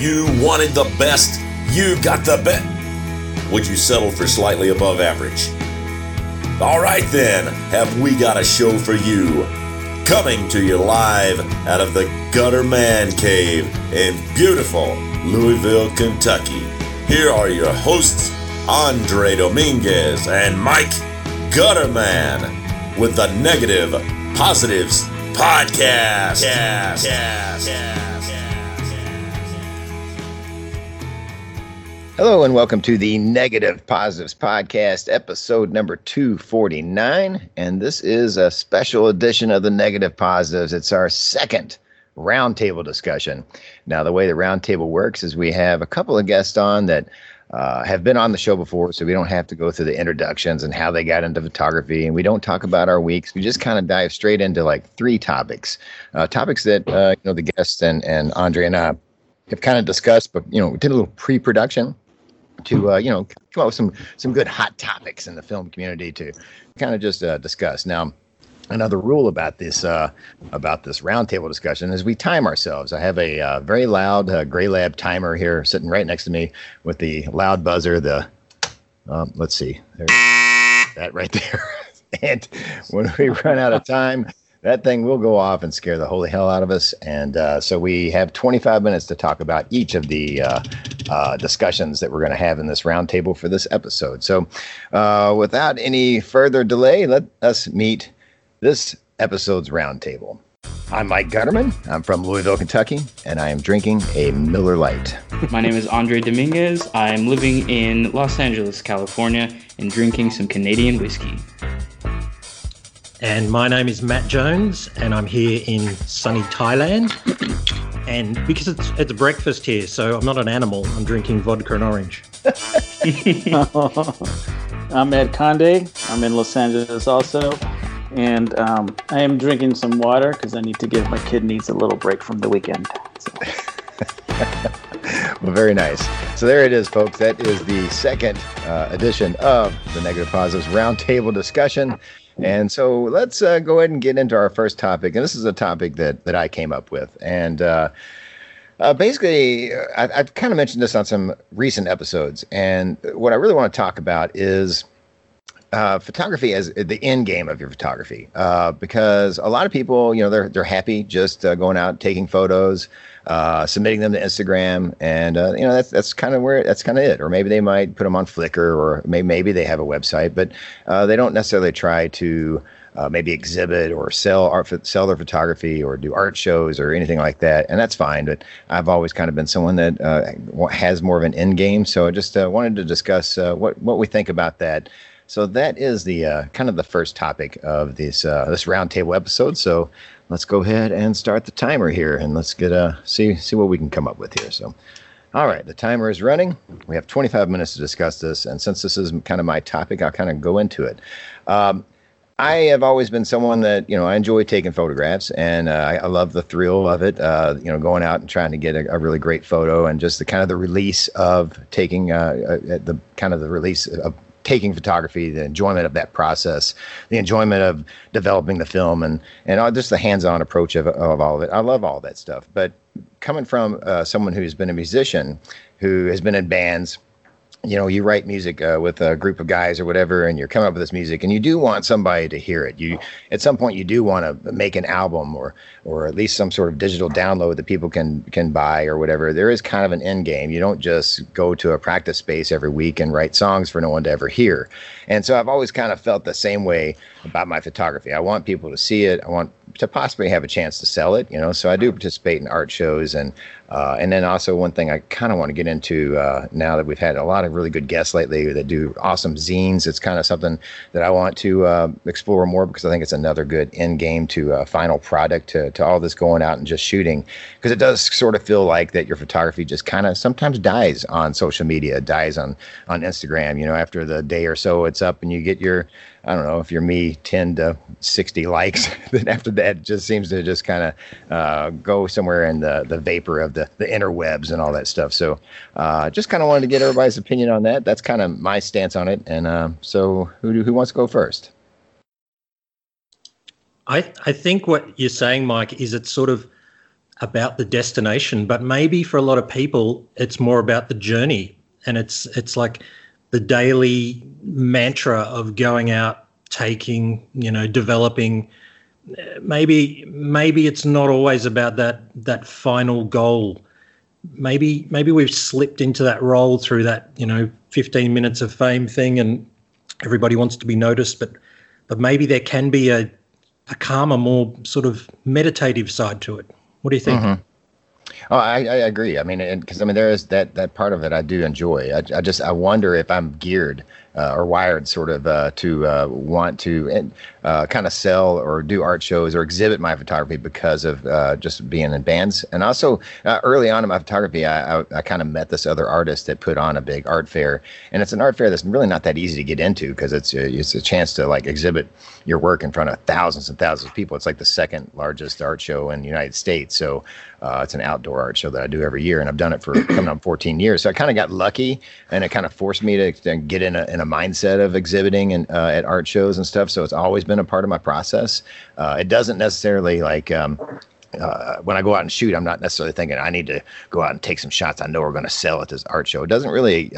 you wanted the best, you got the best. Would you settle for slightly above average? All right then, have we got a show for you. Coming to you live out of the Gutter Man Cave in beautiful Louisville, Kentucky. Here are your hosts, Andre Dominguez and Mike Gutterman with the Negative Positives Podcast. Hello and welcome to the Negative Positives Podcast, episode number 249. And this is a special edition of the Negative Positives. It's our second roundtable discussion. Now, the way the roundtable works is we have a couple of guests on that have been on the show before, so we don't have to go through the introductions and how they got into photography, and we don't talk about our weeks. We just kind of dive straight into like three topics that the guests and Andre and I have kind of discussed, but we did a little pre-production to come up with some good hot topics in the film community to kind of just discuss. Now, another rule about this roundtable discussion is we time ourselves. I have a very loud Gray Lab timer here sitting right next to me with the loud buzzer. Let's see, there's that right there. And when we run out of time, that thing will go off and scare the holy hell out of us. And so we have 25 minutes to talk about each of the discussions that we're going to have in this roundtable for this episode. So without any further delay, let us meet this episode's roundtable. I'm Mike Gutterman. I'm from Louisville, Kentucky, and I am drinking a Miller Lite. My name is Andre Dominguez. I'm living in Los Angeles, California, and drinking some Canadian whiskey. And my name is Matt Jones, and I'm here in sunny Thailand. And because it's breakfast here, so I'm not an animal, I'm drinking vodka and orange. I'm Ed Conde. I'm in Los Angeles also. And I am drinking some water because I need to give my kidneys a little break from the weekend. So. Well, very nice. So there it is, folks. That is the second edition of the Negative Positives Roundtable discussion. And so let's go ahead and get into our first topic. And this is a topic that I came up with. And basically, I've kind of mentioned this on some recent episodes. And what I really want to talk about is photography as the end game of your photography, because a lot of people, they're happy just going out taking photos, submitting them to Instagram, and that's kind of it. Or maybe they might put them on Flickr, or maybe they have a website, but they don't necessarily try to maybe exhibit or sell their photography or do art shows or anything like that, and that's fine. But I've always kind of been someone that has more of an end game, so I just wanted to discuss what we think about that. So that is the kind of the first topic of this roundtable episode. So let's go ahead and start the timer here, and let's get see what we can come up with here. So, all right, the timer is running. We have 25 minutes to discuss this, and since this is kind of my topic, I'll kind of go into it. I have always been someone that I enjoy taking photographs, and I love the thrill of it. Going out and trying to get a really great photo, and just the kind of the release of taking taking photography, the enjoyment of that process, the enjoyment of developing the film, and just the hands-on approach of all of it. I love all that stuff. But coming from someone who's been a musician, who has been in bands, you write music with a group of guys or whatever, and you're coming up with this music, and you do want somebody to hear it. At some point, you do want to make an album or at least some sort of digital download that people can buy or whatever. There is kind of an end game. You don't just go to a practice space every week and write songs for no one to ever hear. And so I've always kind of felt the same way about my photography. I want people to see it. I want to possibly have a chance to sell it, so I do participate in art shows, and then also one thing I kind of want to get into now that we've had a lot of really good guests lately that do awesome zines. It's kind of something that I want to explore more, because I think it's another good end game to final product to all this going out and just shooting, because it does sort of feel like that your photography just kind of sometimes dies on social media, dies on Instagram. After the day or so it's up and you get your, I don't know, if you're me, 10 to 60 likes, then after that it just seems to just kind of go somewhere in the vapor of the interwebs and all that stuff. So just kind of wanted to get everybody's opinion on that. That's kind of my stance on it. And so who wants to go first? I think what you're saying, Mike, is it's sort of about the destination, but maybe for a lot of people, it's more about the journey. And it's like the daily mantra of going out, taking, developing. Maybe it's not always about that final goal. Maybe we've slipped into that role through that 15 minutes of fame thing, and everybody wants to be noticed. But maybe there can be a calmer, more sort of meditative side to it. What do you think? Mm-hmm. Oh, I agree. I mean, because there is that part of it I do enjoy. I wonder if I'm geared or wired sort of to want to kind of sell or do art shows or exhibit my photography because of just being in bands. And also early on in my photography, I kind of met this other artist that put on a big art fair, and it's an art fair that's really not that easy to get into because it's a chance to like exhibit your work in front of thousands and thousands of people. It's like the second largest art show in the United States. So it's an outdoor art show that I do every year, and I've done it for coming on 14 years. So I kind of got lucky, and it kind of forced me to get in a mindset of exhibiting and at art shows and stuff. So it's always been a part of my process. It doesn't necessarily like when I go out and shoot, I'm not necessarily thinking I need to go out and take some shots I know are going to sell at this art show. It doesn't really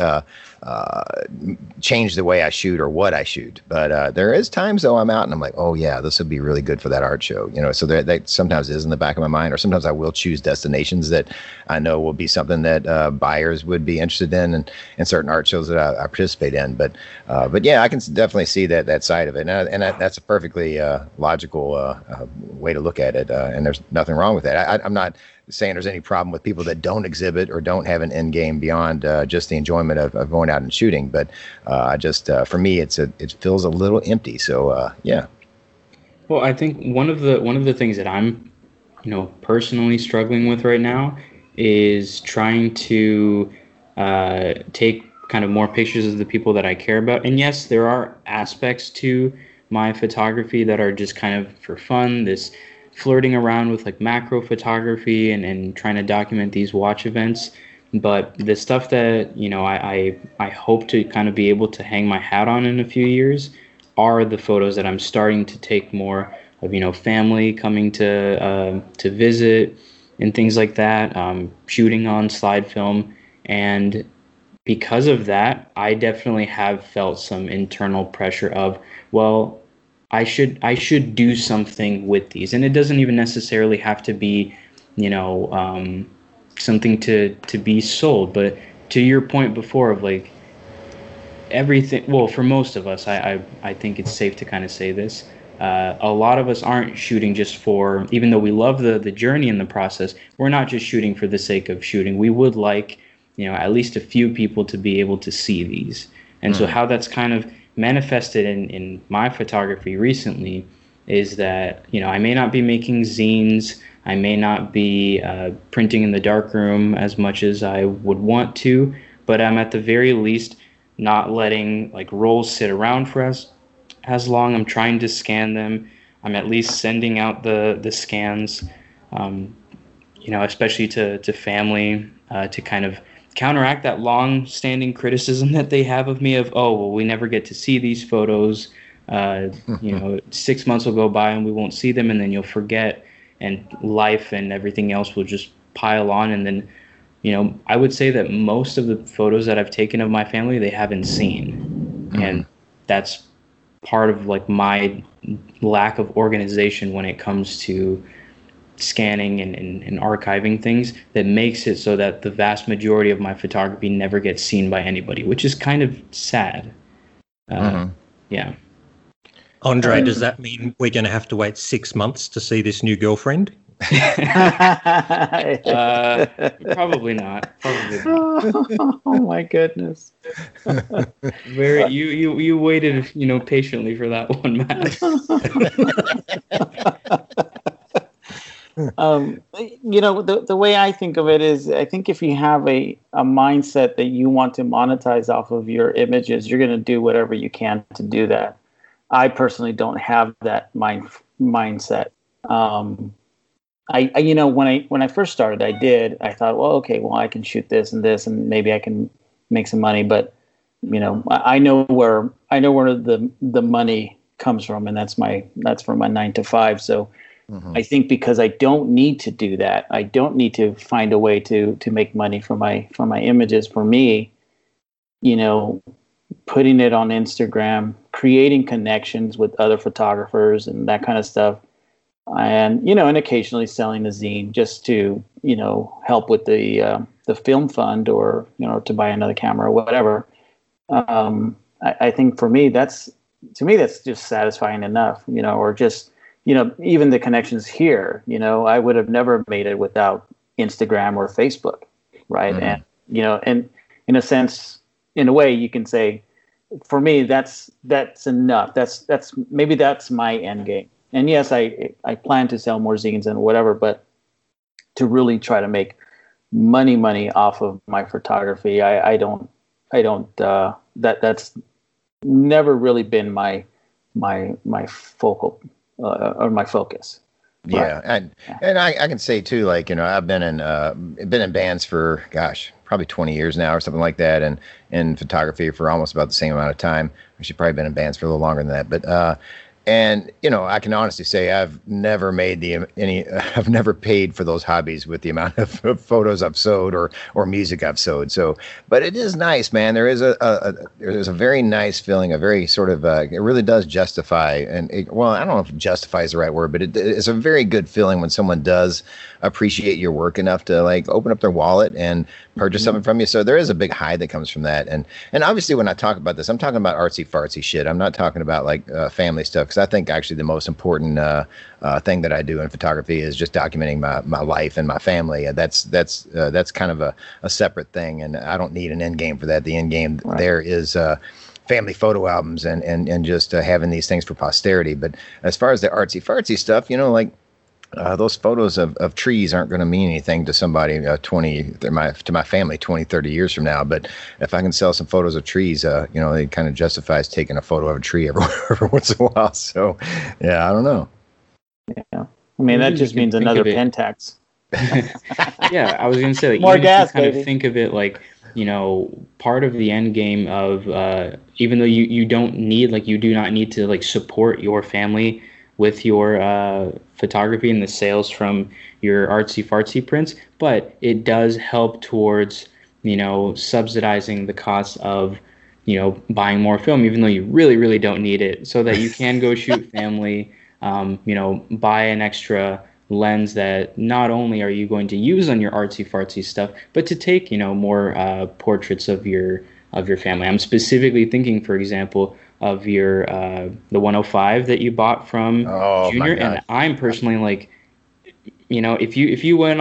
change the way I shoot or what I shoot. But there is times though I'm out and I'm like, oh yeah, this would be really good for that art show. So that sometimes is in the back of my mind, or sometimes I will choose destinations that I know will be something that buyers would be interested in certain art shows that I participate in. But yeah, I can definitely see that side of it. And that's a perfectly logical way to look at it. And there's nothing wrong with that. I'm not saying there's any problem with people that don't exhibit or don't have an end game beyond just the enjoyment of going out and shooting. But for me, it feels a little empty. So yeah. Well, I think one of the things that I'm, personally struggling with right now is trying to take kind of more pictures of the people that I care about. And yes, there are aspects to my photography that are just kind of for fun. This flirting around with like macro photography and trying to document these watch events. But the stuff that, I hope to kind of be able to hang my hat on in a few years are the photos that I'm starting to take more of, family coming to visit and things like that, shooting on slide film. And because of that, I definitely have felt some internal pressure of, well, I should do something with these. And it doesn't even necessarily have to be, something to be sold. But to your point before of like everything, well, for most of us, I think it's safe to kind of say this. A lot of us aren't shooting just for, even though we love the journey and the process, we're not just shooting for the sake of shooting. We would like, at least a few people to be able to see these. And so how that's kind of manifested in my photography recently is that, I may not be making zines, I may not be printing in the darkroom as much as I would want to, but I'm at the very least not letting like rolls sit around for as long. I'm trying to scan them. I'm at least sending out the scans, especially to family, to kind of counteract that long-standing criticism that they have of me of, oh, well, we never get to see these photos. 6 months will go by and we won't see them, and then you'll forget, and life and everything else will just pile on. And then, I would say that most of the photos that I've taken of my family, they haven't seen. And that's part of like my lack of organization when it comes to scanning and archiving things, that makes it so that the vast majority of my photography never gets seen by anybody, which is kind of sad. Yeah. Andre, does that mean we're going to have to wait 6 months to see this new girlfriend? Probably not. Oh my goodness. You waited, patiently for that one, Matt. The way I think of it is, I think if you have a mindset that you want to monetize off of your images, you're going to do whatever you can to do that. I personally don't have that mindset. When I first started, I thought, well, okay, well, I can shoot this and this, and maybe I can make some money. But, I know where the money comes from, and that's from my 9 to 5. So I think because I don't need to do that, I don't need to find a way to make money from my images. For me, you know, putting it on Instagram, creating connections with other photographers and that kind of stuff, and you know, and occasionally selling a zine just to, you know, help with the film fund, or you know, to buy another camera or whatever. I think for me, that's just satisfying enough, you know, or just, you know, even the connections here, you know, I would have never made it without Instagram or Facebook, right? Mm-hmm. And, you know, and in a sense, in a way, you can say, for me, that's enough. Maybe that's my end game. And yes, I plan to sell more zines and whatever, but to really try to make money off of my photography, that's never really been my focal or my focus. Yeah, and I can say too, like, you know, I've been in bands for, gosh, probably 20 years now or something like that, and in photography for almost about the same amount of time. Actually, probably been in bands for a little longer than that, but and you know, I can honestly say I've never made I've never paid for those hobbies with the amount of photos I've sold or music I've sold. So, but it is nice, man. There is there's a very nice feeling, a very sort of it really does justify, well, I don't know if justify is the right word, but it's a very good feeling when someone does appreciate your work enough to like open up their wallet and purchase something from you. So there is a big high that comes from that. And obviously when I talk about this, I'm talking about artsy fartsy shit. I'm not talking about like family stuff, because I think actually the most important thing that I do in photography is just documenting my life and my family. That's kind of a separate thing, and I don't need an end game for that. The end game there is family photo albums and just having these things for posterity. But as far as the artsy fartsy stuff, you know, like those photos of trees aren't going to mean anything to somebody to my family 20, 30 years from now. But if I can sell some photos of trees, you know, it kind of justifies taking a photo of a tree every once in a while. So, yeah, I don't know. Yeah, I mean, that just means another Pentax. Yeah, I was going to say, like, more even gas, if you kind baby. of think of it like, you know, part of the end game of even though you don't need, like, you do not need to like support your family with your photography and the sales from your artsy fartsy prints, but it does help towards, you know, subsidizing the cost of, you know, buying more film, even though you really, really don't need it, so that you can go shoot family, you know, buy an extra lens that not only are you going to use on your artsy fartsy stuff, but to take, you know, more portraits of your family. I'm specifically thinking, for example, of your the 105 that you bought from Junior, and I'm personally like, you know, if you went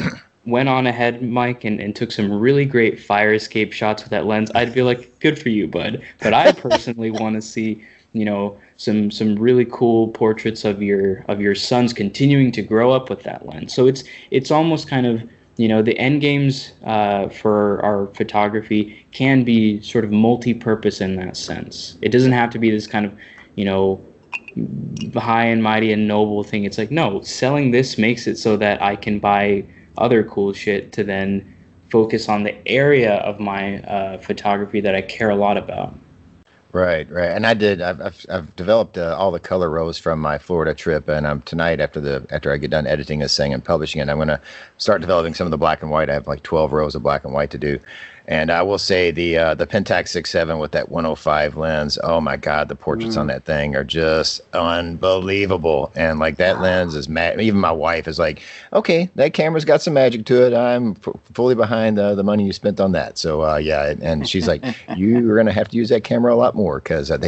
on ahead, Mike, and took some really great fire escape shots with that lens, I'd be like, good for you, bud. But I personally want to see, you know, some really cool portraits of your sons continuing to grow up with that lens. So it's almost kind of, you know, the end games for our photography can be sort of multi-purpose in that sense. It doesn't have to be this kind of, you know, high and mighty and noble thing. It's like, no, selling this makes it so that I can buy other cool shit to then focus on the area of my photography that I care a lot about. Right. And I've developed all the color rows from my Florida trip, and I'm tonight after I get done editing this thing and publishing it, I'm going to start developing some of the black and white. I have like 12 rows of black and white to do. And I will say the Pentax 6.7 with that 105 lens, oh my God, the portraits on that thing are just unbelievable. And like that lens is even my wife is like, okay, that camera's got some magic to it. I'm fully behind the money you spent on that. So yeah, and she's like, you're going to have to use that camera a lot more, because that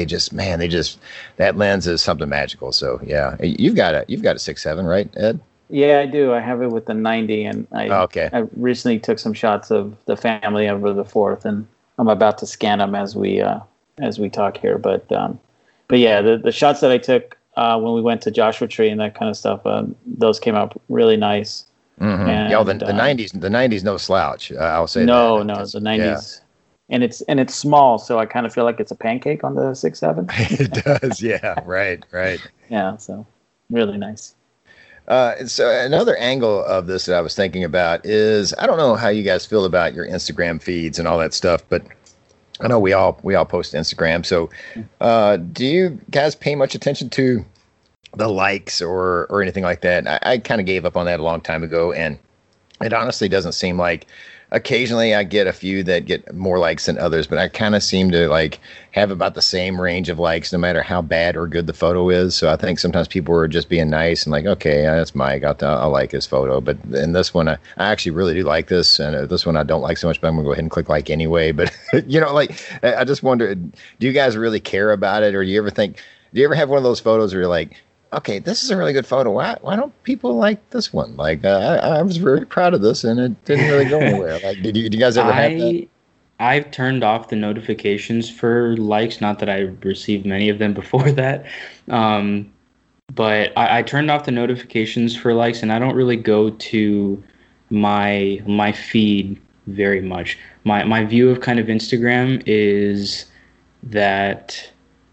lens is something magical. So yeah, you've got a 6.7, right, Ed? Yeah, I do. I have it with the 90, and I recently took some shots of the family over the 4th, and I'm about to scan them as we talk here. But yeah, the shots that I took when we went to Joshua Tree and that kind of stuff, those came out really nice. Mm-hmm. And, the 90s, no slouch. I'll say no, the 90s. Yeah. And it's small, so I kind of feel like it's a pancake on the 6.7. It does, yeah, right. Yeah, so really nice. So another angle of this that I was thinking about is, I don't know how you guys feel about your Instagram feeds and all that stuff, but I know we all post Instagram. So do you guys pay much attention to the likes or anything like that. I kind of gave up on that a long time ago, and it honestly doesn't seem like. Occasionally I get a few that get more likes than others, but I kind of seem to like have about the same range of likes no matter how bad or good the photo is. So I think sometimes people are just being nice and like, okay, that's Mike. I'll like his photo. But in this one, I actually really do like this. And this one I don't like so much, but I'm going to go ahead and click like anyway. But, like, I just wonder, do you guys really care about it? Or do you ever have one of those photos where you're like, okay, this is a really good photo. Why don't people like this one? Like, I was very proud of this, and it didn't really go anywhere. Like, did you guys ever have that? I've turned off the notifications for likes. Not that I received many of them before that, but I turned off the notifications for likes, and I don't really go to my feed very much. My view of kind of Instagram is that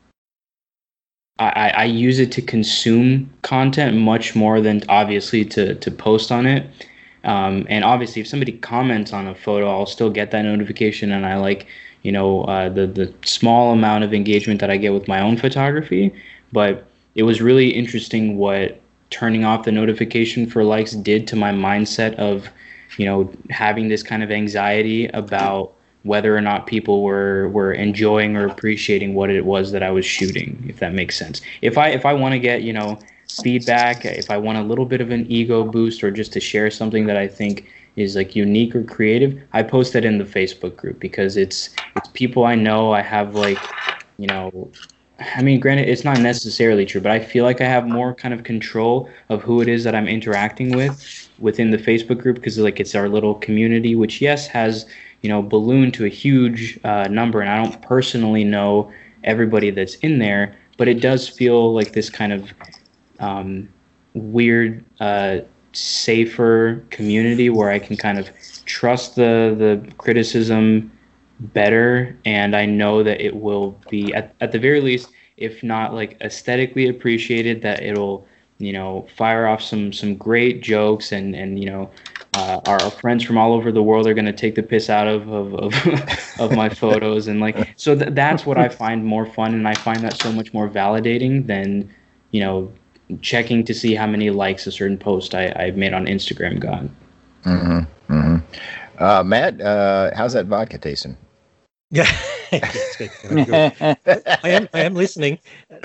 I use it to consume content much more than obviously to post on it. And obviously if somebody comments on a photo, I'll still get that notification, and I like, the small amount of engagement that I get with my own photography. But it was really interesting what turning off the notification for likes did to my mindset of, having this kind of anxiety about whether or not people were enjoying or appreciating what it was that I was shooting, if that makes sense. If I want to get, feedback, if I want a little bit of an ego boost or just to share something that I think is like unique or creative, I post that in the Facebook group because it's people I know. I have like, granted, it's not necessarily true, but I feel like I have more kind of control of who it is that I'm interacting with within the Facebook group because like it's our little community, which yes has ballooned to a huge number, and I don't personally know everybody that's in there, but it does feel like this kind of weird, safer community where I can kind of trust the criticism better, and I know that it will be at the very least, if not like aesthetically appreciated, that it'll fire off some great jokes, and our friends from all over the world are going to take the piss out of my photos, and like so that's what I find more fun, and I find that so much more validating than checking to see how many likes a certain post I made on Instagram got. Mm-hmm. Mm-hmm. Matt, how's that vodka tasting? Yeah, I am listening.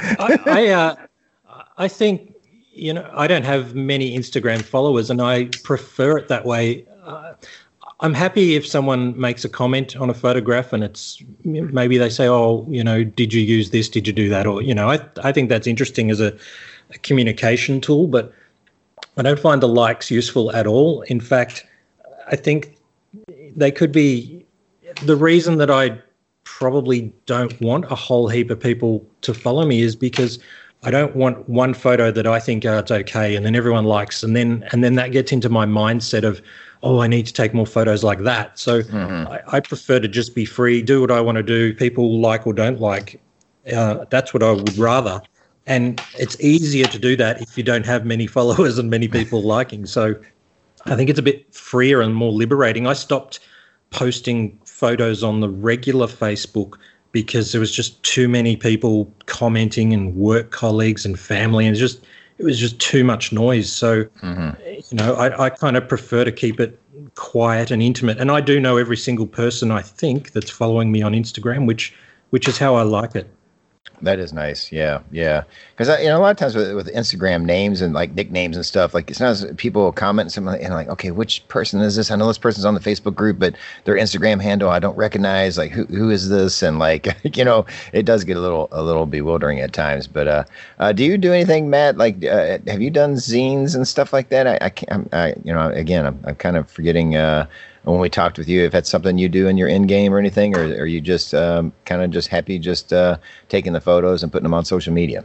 I think I don't have many Instagram followers, and I prefer it that way. I'm happy if someone makes a comment on a photograph, and it's maybe they say, "Oh, did you use this? Did you do that?" Or I think that's interesting as a communication tool, but I don't find the likes useful at all. In fact, I think they could be the reason that I probably don't want a whole heap of people to follow me is because I don't want one photo that I think it's okay and then everyone likes, and then that gets into my mindset of, oh, I need to take more photos like that. So I prefer to just be free, do what I want to do. People like or don't like. That's what I would rather. And it's easier to do that if you don't have many followers and many people liking. So I think it's a bit freer and more liberating. I stopped posting photos on the regular Facebook because there was just too many people commenting, and work colleagues and family, and it was just too much noise. So, I kind of prefer to keep it quiet and intimate. And I do know every single person I think that's following me on Instagram, which is how I like it. That is nice. Yeah. Because a lot of times with Instagram names and like nicknames and stuff, like it's not people comment something and like, okay, which person is this? I know this person's on the Facebook group, but their Instagram handle I don't recognize. Like who is this? And like it does get a little bewildering at times. But do you do anything, Matt? Like have you done zines and stuff like that? I'm kind of forgetting. When we talked with you, if that's something you do in your end game or anything, or are you just kind of just happy just taking the photos and putting them on social media?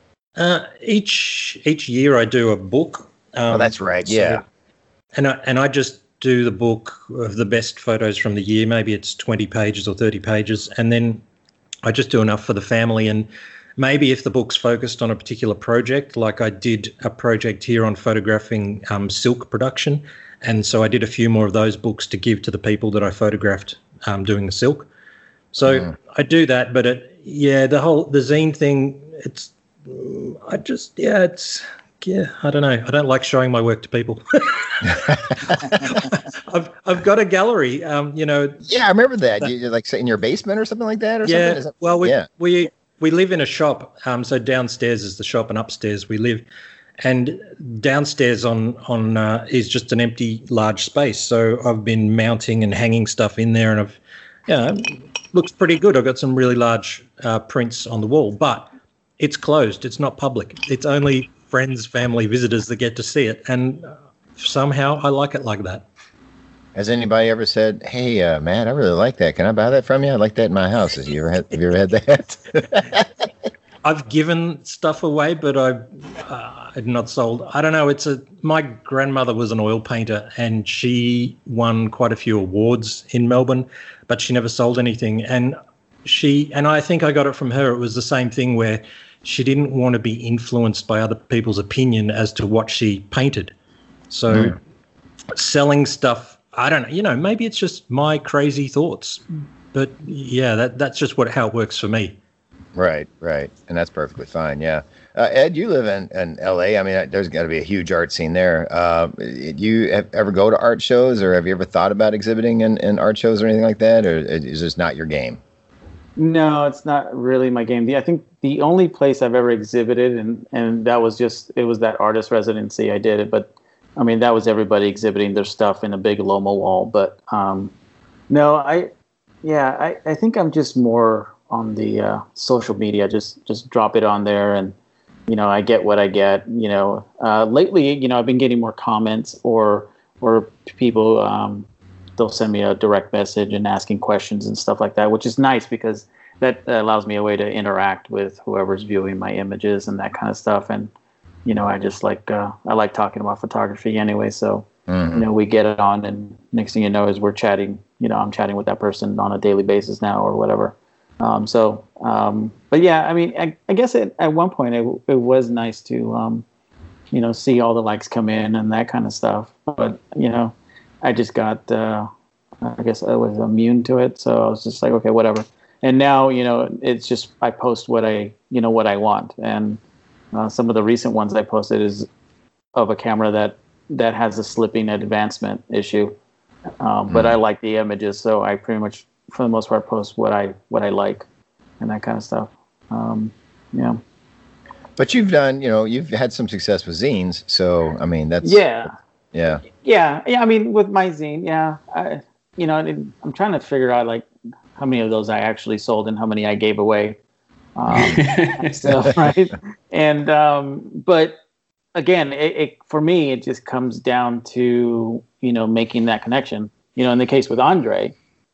Each year I do a book. Oh, that's right. Yeah. And I just do the book of the best photos from the year. Maybe it's 20 pages or 30 pages. And then I just do enough for the family. And maybe if the book's focused on a particular project, like I did a project here on photographing silk production. And so I did a few more of those books to give to the people that I photographed doing the silk. So I do that, but the zine thing, I don't know. I don't like showing my work to people. I've got a gallery. Yeah, I remember that. You like in your basement or something like that, or something. Yeah. Well, we live in a shop. So downstairs is the shop, and upstairs we live. And downstairs on is just an empty large space. So I've been mounting and hanging stuff in there, and looks pretty good. I've got some really large prints on the wall, but it's closed. It's not public. It's only friends, family, visitors that get to see it. And somehow I like it like that. Has anybody ever said, "Hey, Matt, I really like that. Can I buy that from you? I like that in my house." Have you ever had that? I've given stuff away, but I've not sold. I don't know. My grandmother was an oil painter, and she won quite a few awards in Melbourne, but she never sold anything. And I think I got it from her. It was the same thing where she didn't want to be influenced by other people's opinion as to what she painted. So selling stuff, I don't know. Maybe it's just my crazy thoughts, but yeah, that's just how it works for me. Right, and that's perfectly fine. Yeah, Ed, you live in L.A. I mean, there's got to be a huge art scene there. Do you ever go to art shows, or have you ever thought about exhibiting in art shows or anything like that, or is this not your game? No, it's not really my game. I think the only place I've ever exhibited, and that was it was that artist residency I did it, but I mean that was everybody exhibiting their stuff in a big Loma wall. But no, I think I'm just more on the social media, just drop it on there, and I get what I get. Lately, I've been getting more comments or people they'll send me a direct message and asking questions and stuff like that, which is nice because that allows me a way to interact with whoever's viewing my images and that kind of stuff. And I just like I like talking about photography anyway, so we get it on, and next thing you know is we're chatting. I'm chatting with that person on a daily basis now or whatever. But yeah, I mean, I guess at one point it was nice to, see all the likes come in and that kind of stuff. But, I just got, I guess I was immune to it. So I was just like, okay, whatever. And now, it's just, I post what I want. And, some of the recent ones I posted is of a camera that has a slipping advancement issue. But I like the images. So I pretty much, for the most part, post what I like and that kind of stuff. Yeah. But you've done, you've had some success with zines. So, I mean, that's... Yeah. I mean, with my zine, yeah. I'm trying to figure out, like, how many of those I actually sold and how many I gave away. Right? And, but, again, for me, it just comes down to, making that connection. In the case with Andre...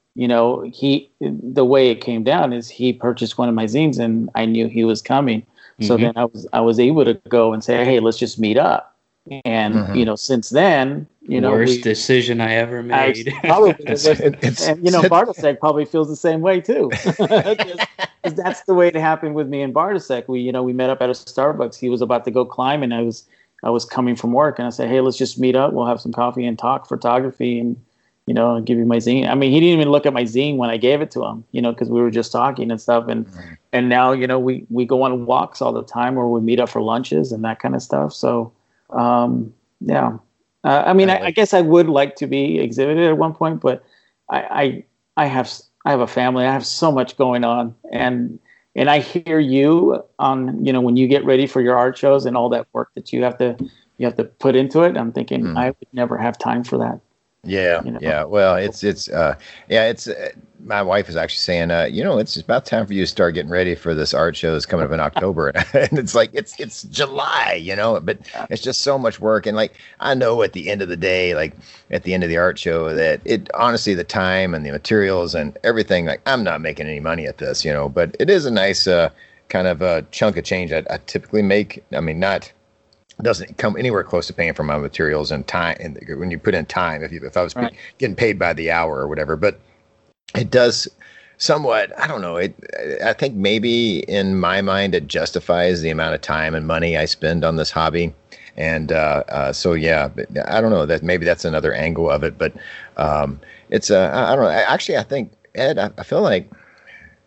the way it came down is he purchased one of my zines and I knew he was coming. So then I was able to go and say, hey, let's just meet up. And, since then, worst decision I ever made. Bartasek probably feels the same way too. Because that's the way it happened with me and Bartasek. We met up at a Starbucks. He was about to go climb and I was coming from work and I said, hey, let's just meet up. We'll have some coffee and talk photography and give you my zine. I mean, he didn't even look at my zine when I gave it to him, because we were just talking and stuff. And now, we go on walks all the time or we meet up for lunches and that kind of stuff. So, yeah. I mean, I guess I would like to be exhibited at one point, but I have a family. I have so much going on. And I hear you on, when you get ready for your art shows and all that work that you have to put into it. I'm thinking I would never have time for that. Yeah. Well, it's my wife is actually saying, it's about time for you to start getting ready for this art show that's coming up in October. And it's like, it's July, but it's just so much work. And like, I know at the end of the day, like at the end of the art show that honestly, the time and the materials and everything, like I'm not making any money at this, but it is a nice, kind of a chunk of change I typically make. I mean, doesn't come anywhere close to paying for my materials and time. And when you put in time, if I was getting paid by the hour or whatever, but it does somewhat, I don't know. I think maybe in my mind, it justifies the amount of time and money I spend on this hobby. And so, yeah, but I don't know that maybe that's another angle of it, but it's I don't know. Actually, I think, Ed, I feel like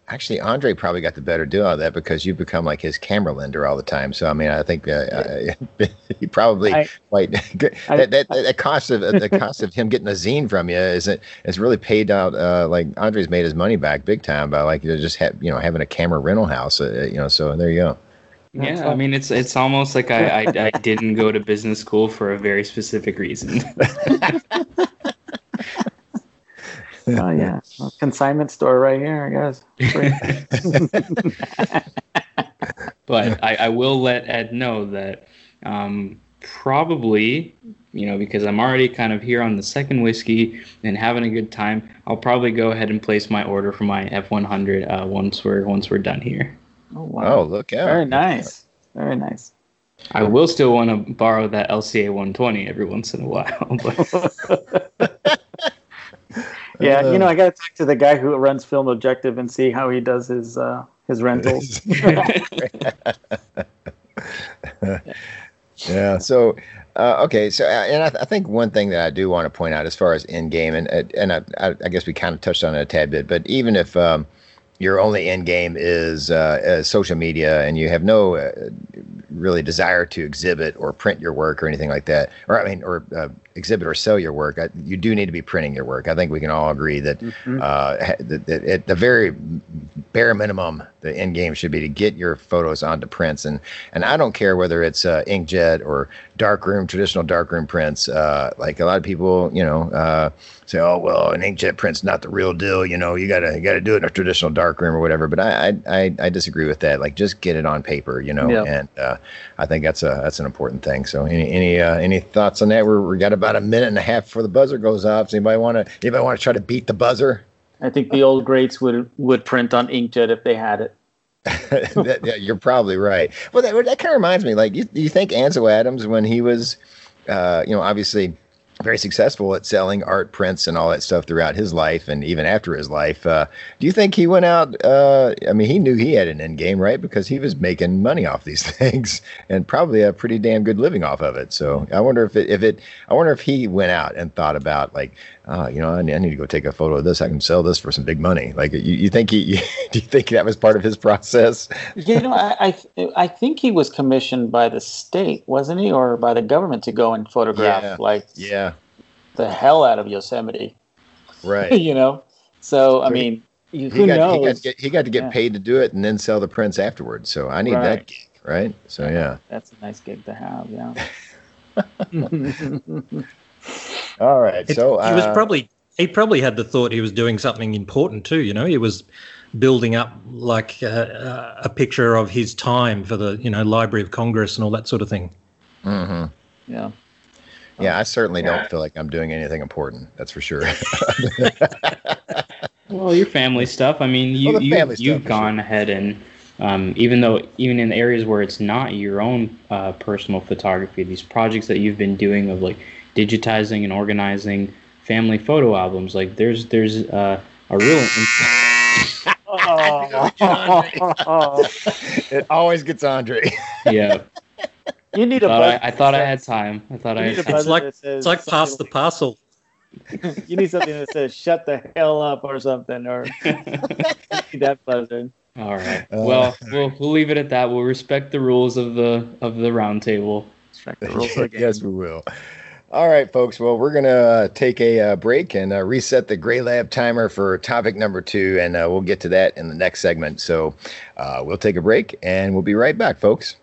Actually, Andre probably got the better deal out of that because you've become like his camera lender all the time. So I mean, I think he probably the cost of him getting a zine from you is really paid out. Like Andre's made his money back big time by like just having a camera rental house. So there you go. Yeah, I mean it's almost like I didn't go to business school for a very specific reason. Oh yeah, consignment store right here, I guess. But I will let Ed know that probably, because I'm already kind of here on the second whiskey and having a good time, I'll probably go ahead and place my order for my F100 once we're done here. Oh wow! Oh, look out! Very nice, very nice. I will still want to borrow that LCA 120 every once in a while. But. Yeah, I got to talk to the guy who runs Film Objective and see how he does his rentals. Yeah. So, okay. So, and I think one thing that I do want to point out as far as end game, and I guess we kind of touched on it a tad bit, but even if your only end game is social media and you have no really desire to exhibit or print your work or anything like that, or exhibit or sell your work, you do need to be printing your work. I think we can all agree that that at the very bare minimum, the end game should be to get your photos onto prints. And I don't care whether it's inkjet or darkroom, traditional darkroom prints. Like a lot of people, say, oh, well, an inkjet print's not the real deal. You gotta do it in a traditional darkroom or whatever. But I disagree with that. Like, just get it on paper, and I think that's an important thing. So any thoughts on that? We got about a minute and a half before the buzzer goes off. So anybody want to try to beat the buzzer? I think the old greats would print on inkjet if they had it. Yeah, you're probably right. Well, that kind of reminds me. Like, you think Ansel Adams, when he was, obviously very successful at selling art prints and all that stuff throughout his life and even after his life, do you think he went out? He knew he had an end game, right? Because he was making money off these things and probably a pretty damn good living off of it. So I wonder if he went out and thought about like, I need to go take a photo of this. I can sell this for some big money. Like, you think do you think that was part of his process? I think he was commissioned by the state, wasn't he, or by the government to go and photograph the hell out of Yosemite. Right. So I mean, who knows? He got to get paid to do it and then sell the prints afterwards. So I need that gig, right? So yeah, that's a nice gig to have. Yeah. All right. So he probably had the thought he was doing something important too. He was building up like a picture of his time for the Library of Congress and all that sort of thing. Mm-hmm. Yeah. Yeah, I certainly don't feel like I'm doing anything important. That's for sure. Well, your family stuff. I mean, you've gone ahead and even in the areas where it's not your own personal photography, these projects that you've been doing of like digitizing and organizing family photo albums, like there's a real. It always gets Andre. Yeah. You need a I thought I had time. It's like pass the parcel. You need something that says "shut the hell up" or something, or that buzzer. All right. Well, we'll leave it at that. We'll respect the rules of the round table. Respect the rules of the game. Yes, we will. All right, folks. Well, we're gonna take a break and reset the Gray Lab timer for topic number 2, and we'll get to that in the next segment. So we'll take a break, and we'll be right back, folks.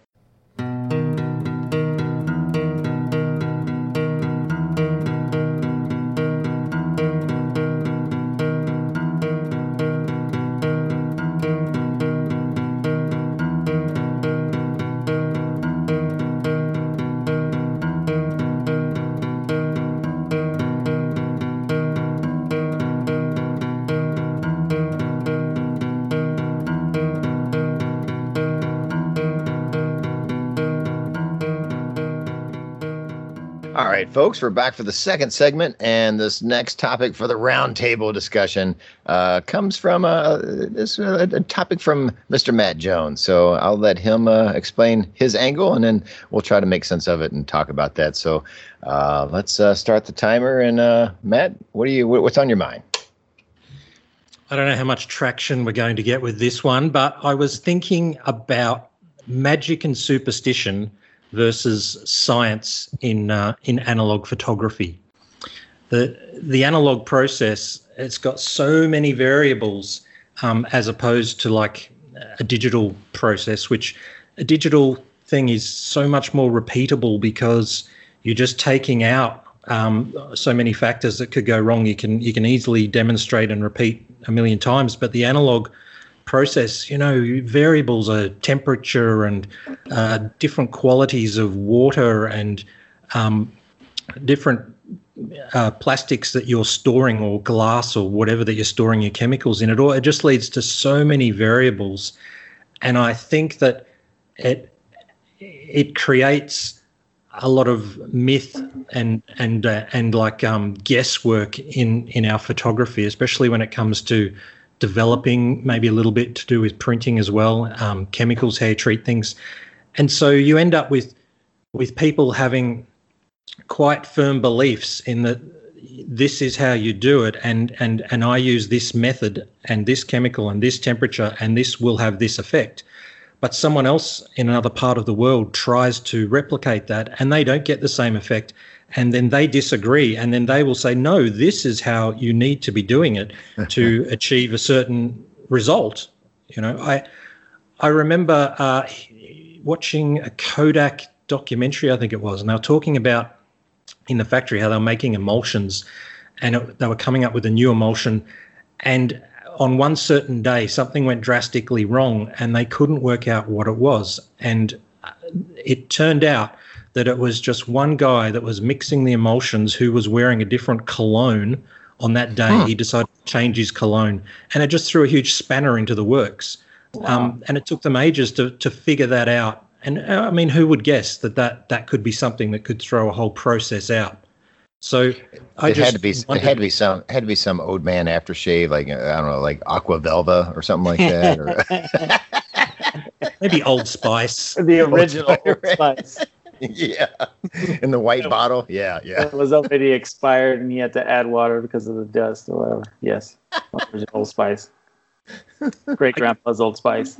All right, folks, we're back for the second segment, and this next topic for the roundtable discussion comes from a topic from Mr. Matt Jones. So I'll let him explain his angle, and then we'll try to make sense of it and talk about that. So let's start the timer. And Matt, what's on your mind? I don't know how much traction we're going to get with this one, but I was thinking about magic and superstition versus science in analog photography. The analog process, it's got so many variables as opposed to like a digital process, which a digital thing is so much more repeatable because you're just taking out so many factors that could go wrong. You can easily demonstrate and repeat a million times, but the analog process, variables are temperature and different qualities of water and different plastics that you're storing, or glass or whatever that you're storing your chemicals in. It just leads to so many variables, and I think that it creates a lot of myth and guesswork in our photography, especially when it comes to developing, maybe a little bit to do with printing as well, chemicals, how you treat things. And so you end up with people having quite firm beliefs in that this is how you do it, and I use this method and this chemical and this temperature and this will have this effect. But someone else in another part of the world tries to replicate that and they don't get the same effect, and then they disagree, and then they will say, no, this is how you need to be doing it to achieve a certain result. I remember watching a Kodak documentary, I think it was, and they were talking about in the factory how they were making emulsions, and they were coming up with a new emulsion, and on one certain day something went drastically wrong and they couldn't work out what it was. And it turned out that it was just one guy that was mixing the emulsions who was wearing a different cologne on that day. He decided to change his cologne, and it just threw a huge spanner into the works. Wow. And it took them ages to figure that out. And I mean, who would guess that could be something that could throw a whole process out? So it had to be some old man aftershave, like I don't know, like Aqua Velva or something like that, or maybe Old Spice, the original Old Spice. Yeah, in the white bottle. Yeah. It was already expired, and you had to add water because of the dust or whatever. Yes, original Old Spice. Great grandpa's Old Spice.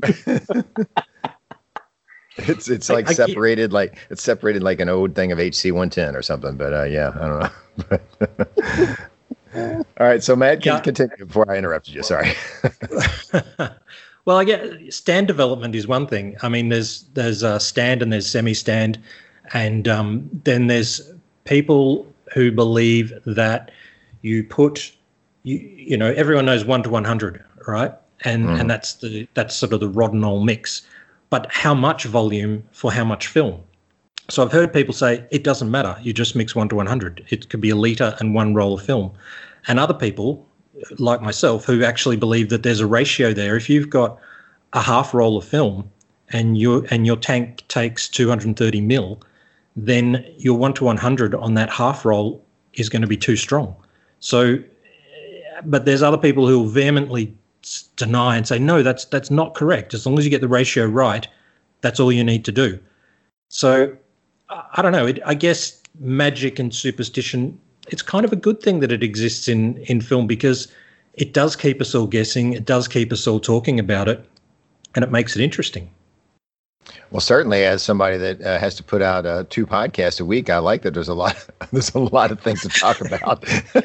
It's like separated like an old thing of HC-110 or something, but yeah, I don't know. All right, so Matt, continue before I interrupted you. Sorry. Well, I get stand development is one thing. I mean, there's stand and there's semi-stand, and then there's people who believe that you put everyone knows 1 to 100, right? And that's sort of the Rodinal mix. But how much volume for how much film? So I've heard people say it doesn't matter. You just mix 1 to 100. It could be a litre and 1 roll of film. And other people, like myself, who actually believe that there's a ratio there. If you've got a half roll of film and your tank takes 230 mil, then your 1 to 100 on that half roll is going to be too strong. So, but there's other people who will vehemently deny and say, no, that's not correct. As long as you get the ratio right, that's all you need to do. So I don't know. I guess magic and superstition, it's kind of a good thing that it exists in film, because it does keep us all guessing. It does keep us all talking about it, and it makes it interesting. Well, certainly, as somebody that has to put out 2 podcasts a week, I like that there's a lot of things to talk about.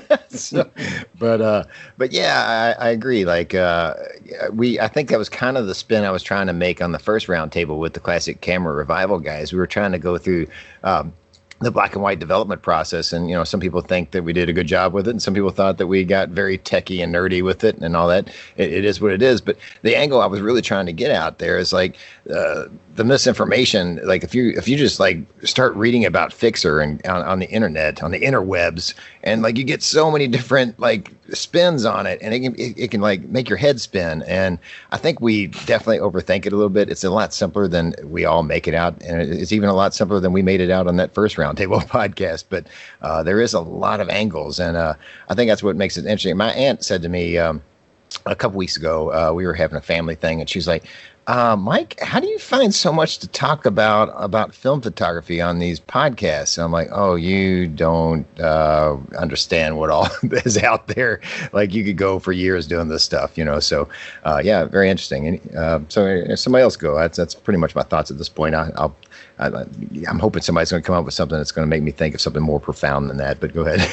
But yeah, I agree. Like I think that was kind of the spin I was trying to make on the first roundtable with the Classic Camera Revival guys. We were trying to go through the black and white development process, and some people think that we did a good job with it, and some people thought that we got very techie and nerdy with it and all that. It is what it is. But the angle I was really trying to get out there is like the misinformation. Like if you just like start reading about Fixer and on the internet, on the interwebs, and like you get so many different like spins on it, and it can like make your head spin. And I think we definitely overthink it a little bit. It's a lot simpler than we all make it out, and it's even a lot simpler than we made it out on that first roundtable podcast. But there is a lot of angles, and I think that's what makes it interesting. My aunt said to me a couple weeks ago, we were having a family thing, and she's like, Mike, how do you find so much to talk about film photography on these podcasts? I'm like, oh, you don't understand what all is out there. Like, you could go for years doing this stuff, So, yeah, very interesting. And so, somebody else go. That's pretty much my thoughts at this point. I'm hoping somebody's going to come up with something that's going to make me think of something more profound than that. But go ahead.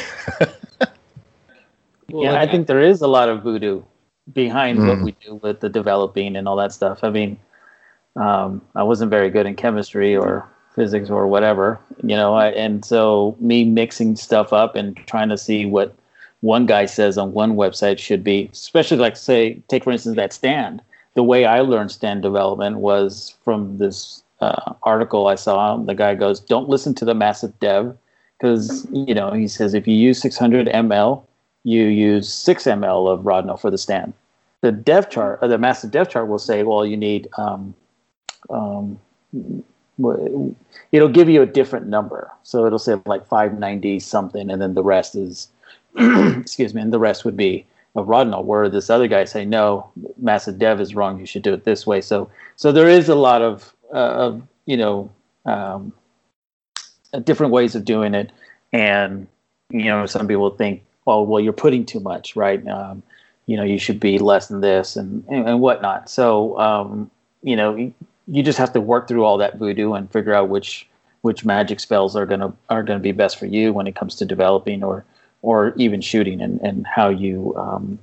Yeah, I think there is a lot of voodoo behind what we do with the developing and all that stuff. I mean, I wasn't very good in chemistry or physics or whatever, and so me mixing stuff up and trying to see what one guy says on one website should be, especially like take for instance that stand. The way I learned stand development was from this article I saw. The guy goes, don't listen to the massive dev, because, he says if you use 600 ml, you use 6 ml of Rodinal for the stand. The dev chart, or the massive dev chart, will say, well, you need, it'll give you a different number. So it'll say like 590 something, and then the rest is, excuse me, and the rest would be a Rodinal. Where this other guy say, no, massive dev is wrong. You should do it this way. So there is a lot of different ways of doing it, and some people think, oh, well, you're putting too much, right? You should be less than this and whatnot. So, you just have to work through all that voodoo and figure out which magic spells are gonna be best for you when it comes to developing or even shooting, and how you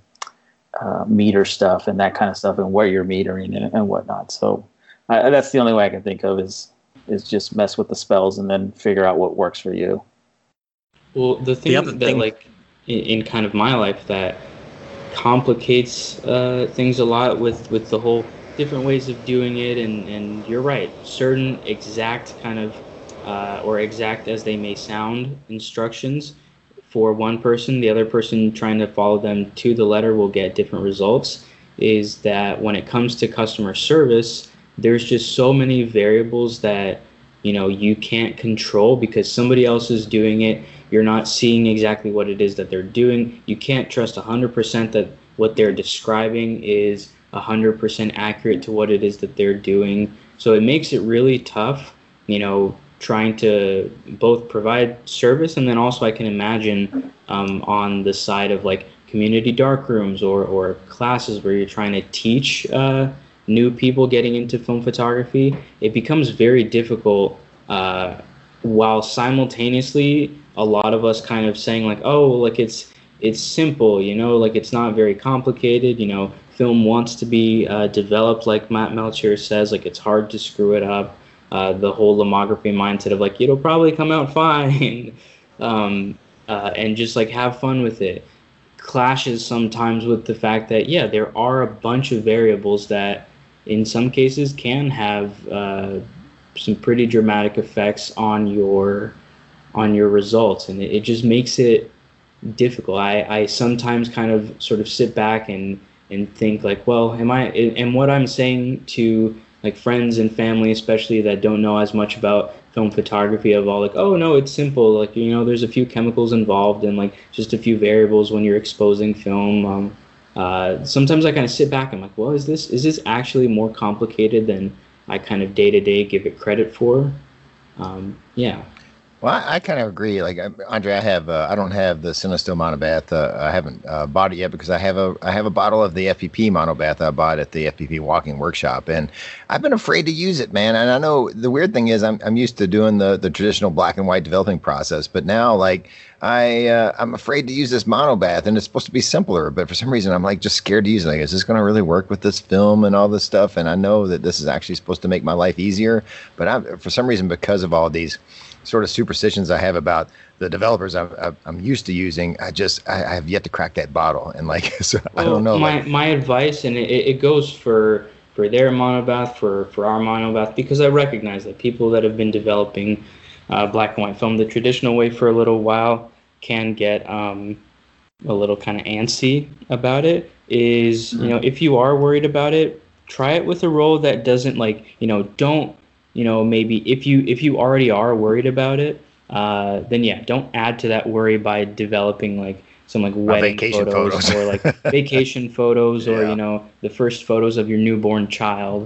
meter stuff and that kind of stuff, and where you're metering and whatnot. So that's the only way I can think of is just mess with the spells and then figure out what works for you. Well, the thing like in kind of my life that complicates things a lot with the whole different ways of doing it, and you're right, certain exact kind of or exact as they may sound instructions for one person, the other person trying to follow them to the letter will get different results. Is that when it comes to customer service, there's just so many variables that you can't control because somebody else is doing it. You're not seeing exactly what it is that they're doing. You can't trust 100% that what they're describing is 100% accurate to what it is that they're doing. So it makes it really tough, trying to both provide service, and then also I can imagine on the side of like community darkrooms or classes where you're trying to teach new people getting into film photography, it becomes very difficult while simultaneously a lot of us kind of saying like, oh, like it's simple, like it's not very complicated, film wants to be developed like Matt Melchior says, like it's hard to screw it up. The whole lomography mindset of like, it'll probably come out fine, and just like have fun with it, clashes sometimes with the fact that, yeah, there are a bunch of variables that in some cases can have some pretty dramatic effects on your results, and it just makes it difficult. I sometimes kind of sort of sit back and think like, well, am what I'm saying to like friends and family especially that don't know as much about film photography of all like, oh no, it's simple, like there's a few chemicals involved and like just a few variables when you're exposing film. Sometimes I kind of sit back and I'm like, well, is this actually more complicated than I kind of day to day give it credit for? Yeah. Well, I kind of agree. Like Andre, I don't have the Cinestill monobath. I haven't bought it yet because I have a bottle of the FPP monobath I bought at the FPP Walking Workshop, and I've been afraid to use it, man. And I know the weird thing is I'm used to doing the traditional black and white developing process, but now like I'm afraid to use this monobath, and it's supposed to be simpler, but for some reason I'm like just scared to use it. Like, is this going to really work with this film and all this stuff? And I know that this is actually supposed to make my life easier, but for some reason, because of all these sort of superstitions I have about the developers I'm used to using, I have yet to crack that bottle, and like, so well, I don't know. My advice, and it goes for their monobath, for our monobath, because I recognize that people that have been developing black and white film the traditional way for a little while can get a little kind of antsy about it. Is if you are worried about it, try it with a roll that doesn't like don't. Maybe if you already are worried about it, then yeah, don't add to that worry by developing like some like wedding photos or like vacation photos, or the first photos of your newborn child.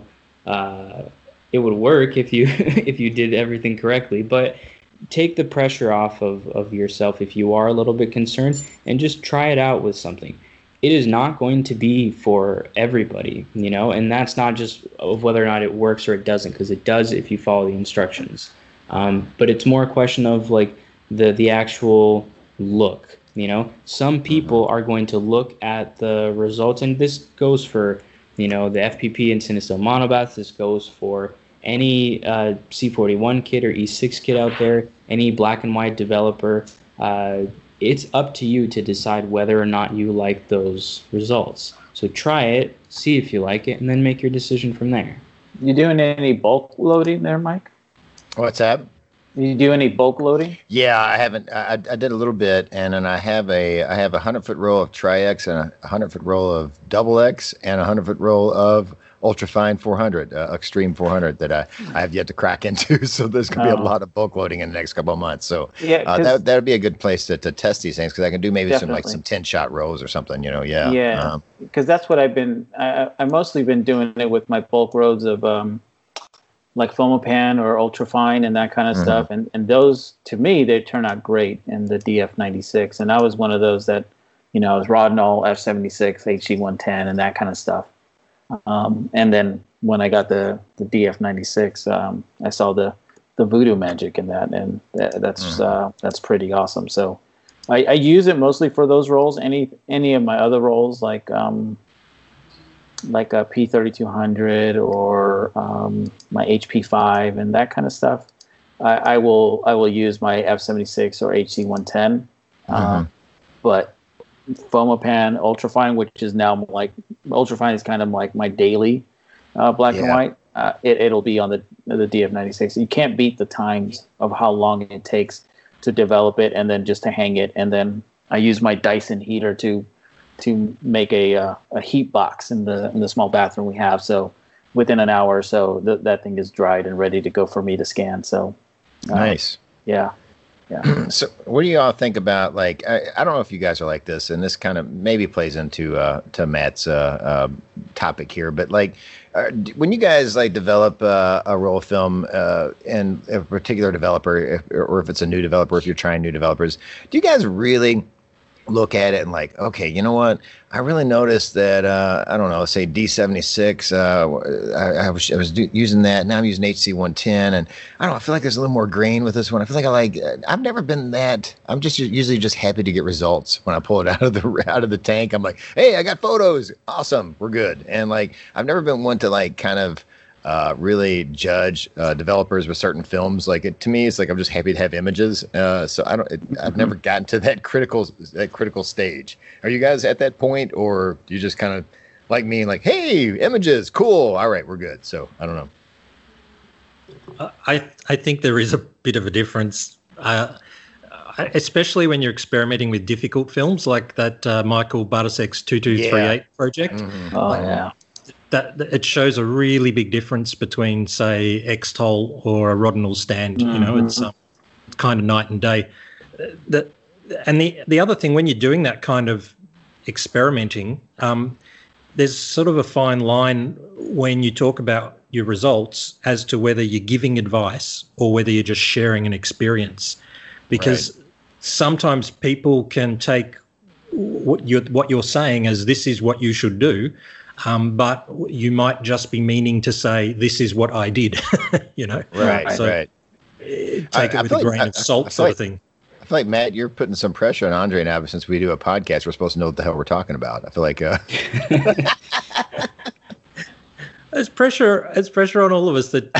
it would work if you if you did everything correctly. But take the pressure off of yourself if you are a little bit concerned, and just try it out with something. It is not going to be for everybody, you know, and that's not just of whether or not it works or it doesn't, because it does if you follow the instructions. But it's more a question of like the actual look, you know. Some people are going to look at the results, and this goes for, you know, the FPP and Cinestill monobaths. This goes for any C41 kit or E6 kit out there, any black and white developer. It's up to you to decide whether or not you like those results. So try it, see if you like it, and then make your decision from there. You doing any bulk loading there, Mike? What's that? You do any bulk loading? Yeah, I haven't. I did a little bit, and then I have a 100-foot roll of Tri-X and a 100-foot roll of Double X and a 100-foot roll of Ultrafine 400, Extreme 400 that I have yet to crack into. So there's going to be a lot of bulk loading in the next couple of months. So that would be a good place to test these things, because I can do maybe some 10-shot rolls or something, you know. Yeah. Yeah. Because that's what I've mostly been doing it with my bulk roads of like Fomapan or Ultrafine and that kind of stuff. And those, to me, they turn out great in the DF96. And I was one of those that, you know, I was Rodinal, F76, HC110, and that kind of stuff. And then when I got the DF96, I saw the voodoo magic in that, and that's pretty awesome. So I use it mostly for those rolls. Any of my other rolls, like a P3200 or my HP5 and that kind of stuff, I will use my F76 or HC110. But Fomapan, Ultrafine, which is now like Ultrafine is kind of like my daily black and white. It'll be on the DF96. You can't beat the times of how long it takes to develop it and then just to hang it. And then I use my Dyson heater to make a heat box in the small bathroom we have. So within an hour or so, that thing is dried and ready to go for me to scan. So nice. Yeah. Yeah. So what do you all think about, like, I don't know if you guys are like this, and this kind of maybe plays into to Matt's topic here, but like when you guys like develop a roll film and a particular developer, or if it's a new developer, if you're trying new developers, do you guys really look at it and like, okay, you know what? I really noticed that, I don't know, say D76, I was using that. Now I'm using HC110, and I don't know, I feel like there's a little more grain with this one. I feel like I've never been that. I'm just usually just happy to get results when I pull it out of the tank. I'm like, hey, I got photos. Awesome. We're good. And like, I've never been one to like kind of really judge developers with certain films. Like to me, it's like I'm just happy to have images. So I've never gotten to that critical stage. Are you guys at that point, or do you just kind of like me, like, hey, images, cool, all right, we're good? So I don't know. I think there is a bit of a difference, especially when you're experimenting with difficult films like that Michael Bartosek's 2238 project. Oh yeah. That it shows a really big difference between, say, X-Tol or a Rodinal stand. You know, it's kind of night and day. And the other thing, when you're doing that kind of experimenting, there's sort of a fine line when you talk about your results as to whether you're giving advice or whether you're just sharing an experience, because sometimes people can take what you're saying as this is what you should do. But you might just be meaning to say, this is what I did, you know? Right, so right. Take it with a grain of salt sort of thing. I feel like, Matt, you're putting some pressure on Andre now, but since we do a podcast, we're supposed to know what the hell we're talking about. I feel like It's pressure on all of us that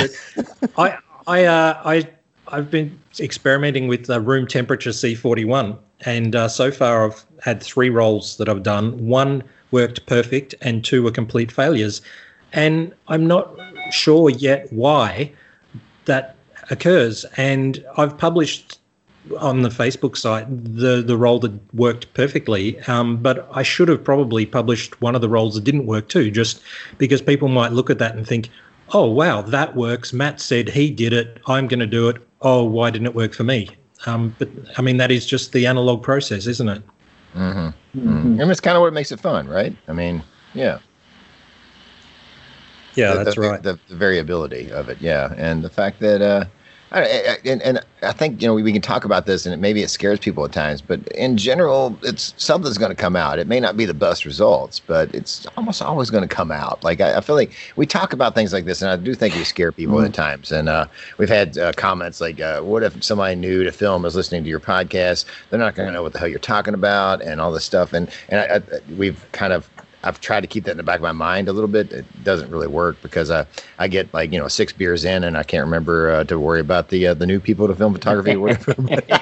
I've been experimenting with room temperature C41, and so far I've had 3 rolls that I've done. 1 worked perfect and 2 were complete failures, and I'm not sure yet why that occurs. And I've published on the Facebook site the roll that worked perfectly, but I should have probably published one of the rolls that didn't work too, just because people might look at that and think, oh wow, that works, Matt said he did it, I'm going to do it, oh, why didn't it work for me? But I mean, that is just the analog process, isn't it? And it's kind of what makes it fun, right? I mean, yeah. Yeah, that's right. The variability of it, yeah, and the fact that and I think we can talk about this, and maybe it scares people at times, but in general, it's something's going to come out. It may not be the best results, but it's almost always going to come out. Like I feel like we talk about things like this, and I do think we scare people at times. And we've had comments like, "What if somebody new to film is listening to your podcast? They're not going to know what the hell you're talking about," and all this stuff. And I've tried to keep that in the back of my mind a little bit. It doesn't really work because I get 6 beers in and I can't remember to worry about the new people to film photography or whatever.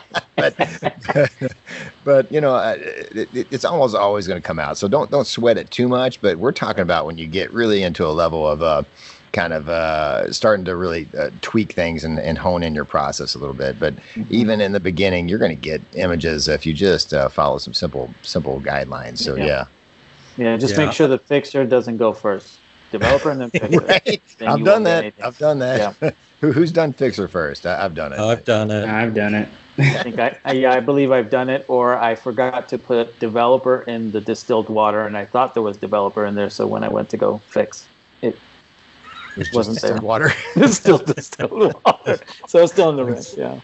but it's almost always going to come out. So don't sweat it too much. But we're talking about when you get really into a level of starting to really tweak things and hone in your process a little bit. But even in the beginning, you're going to get images if you just follow some simple guidelines. So yeah. Yeah, just make sure the fixer doesn't go first. Developer and then fixer. Right. I've done that. Yeah. Who's done fixer first? I've done it. I've done it. I think I believe I've done it, or I forgot to put developer in the distilled water, and I thought there was developer in there. So when I went to go fix it, wasn't there. Water. It's still distilled water. So it's still in the rinse. Yeah.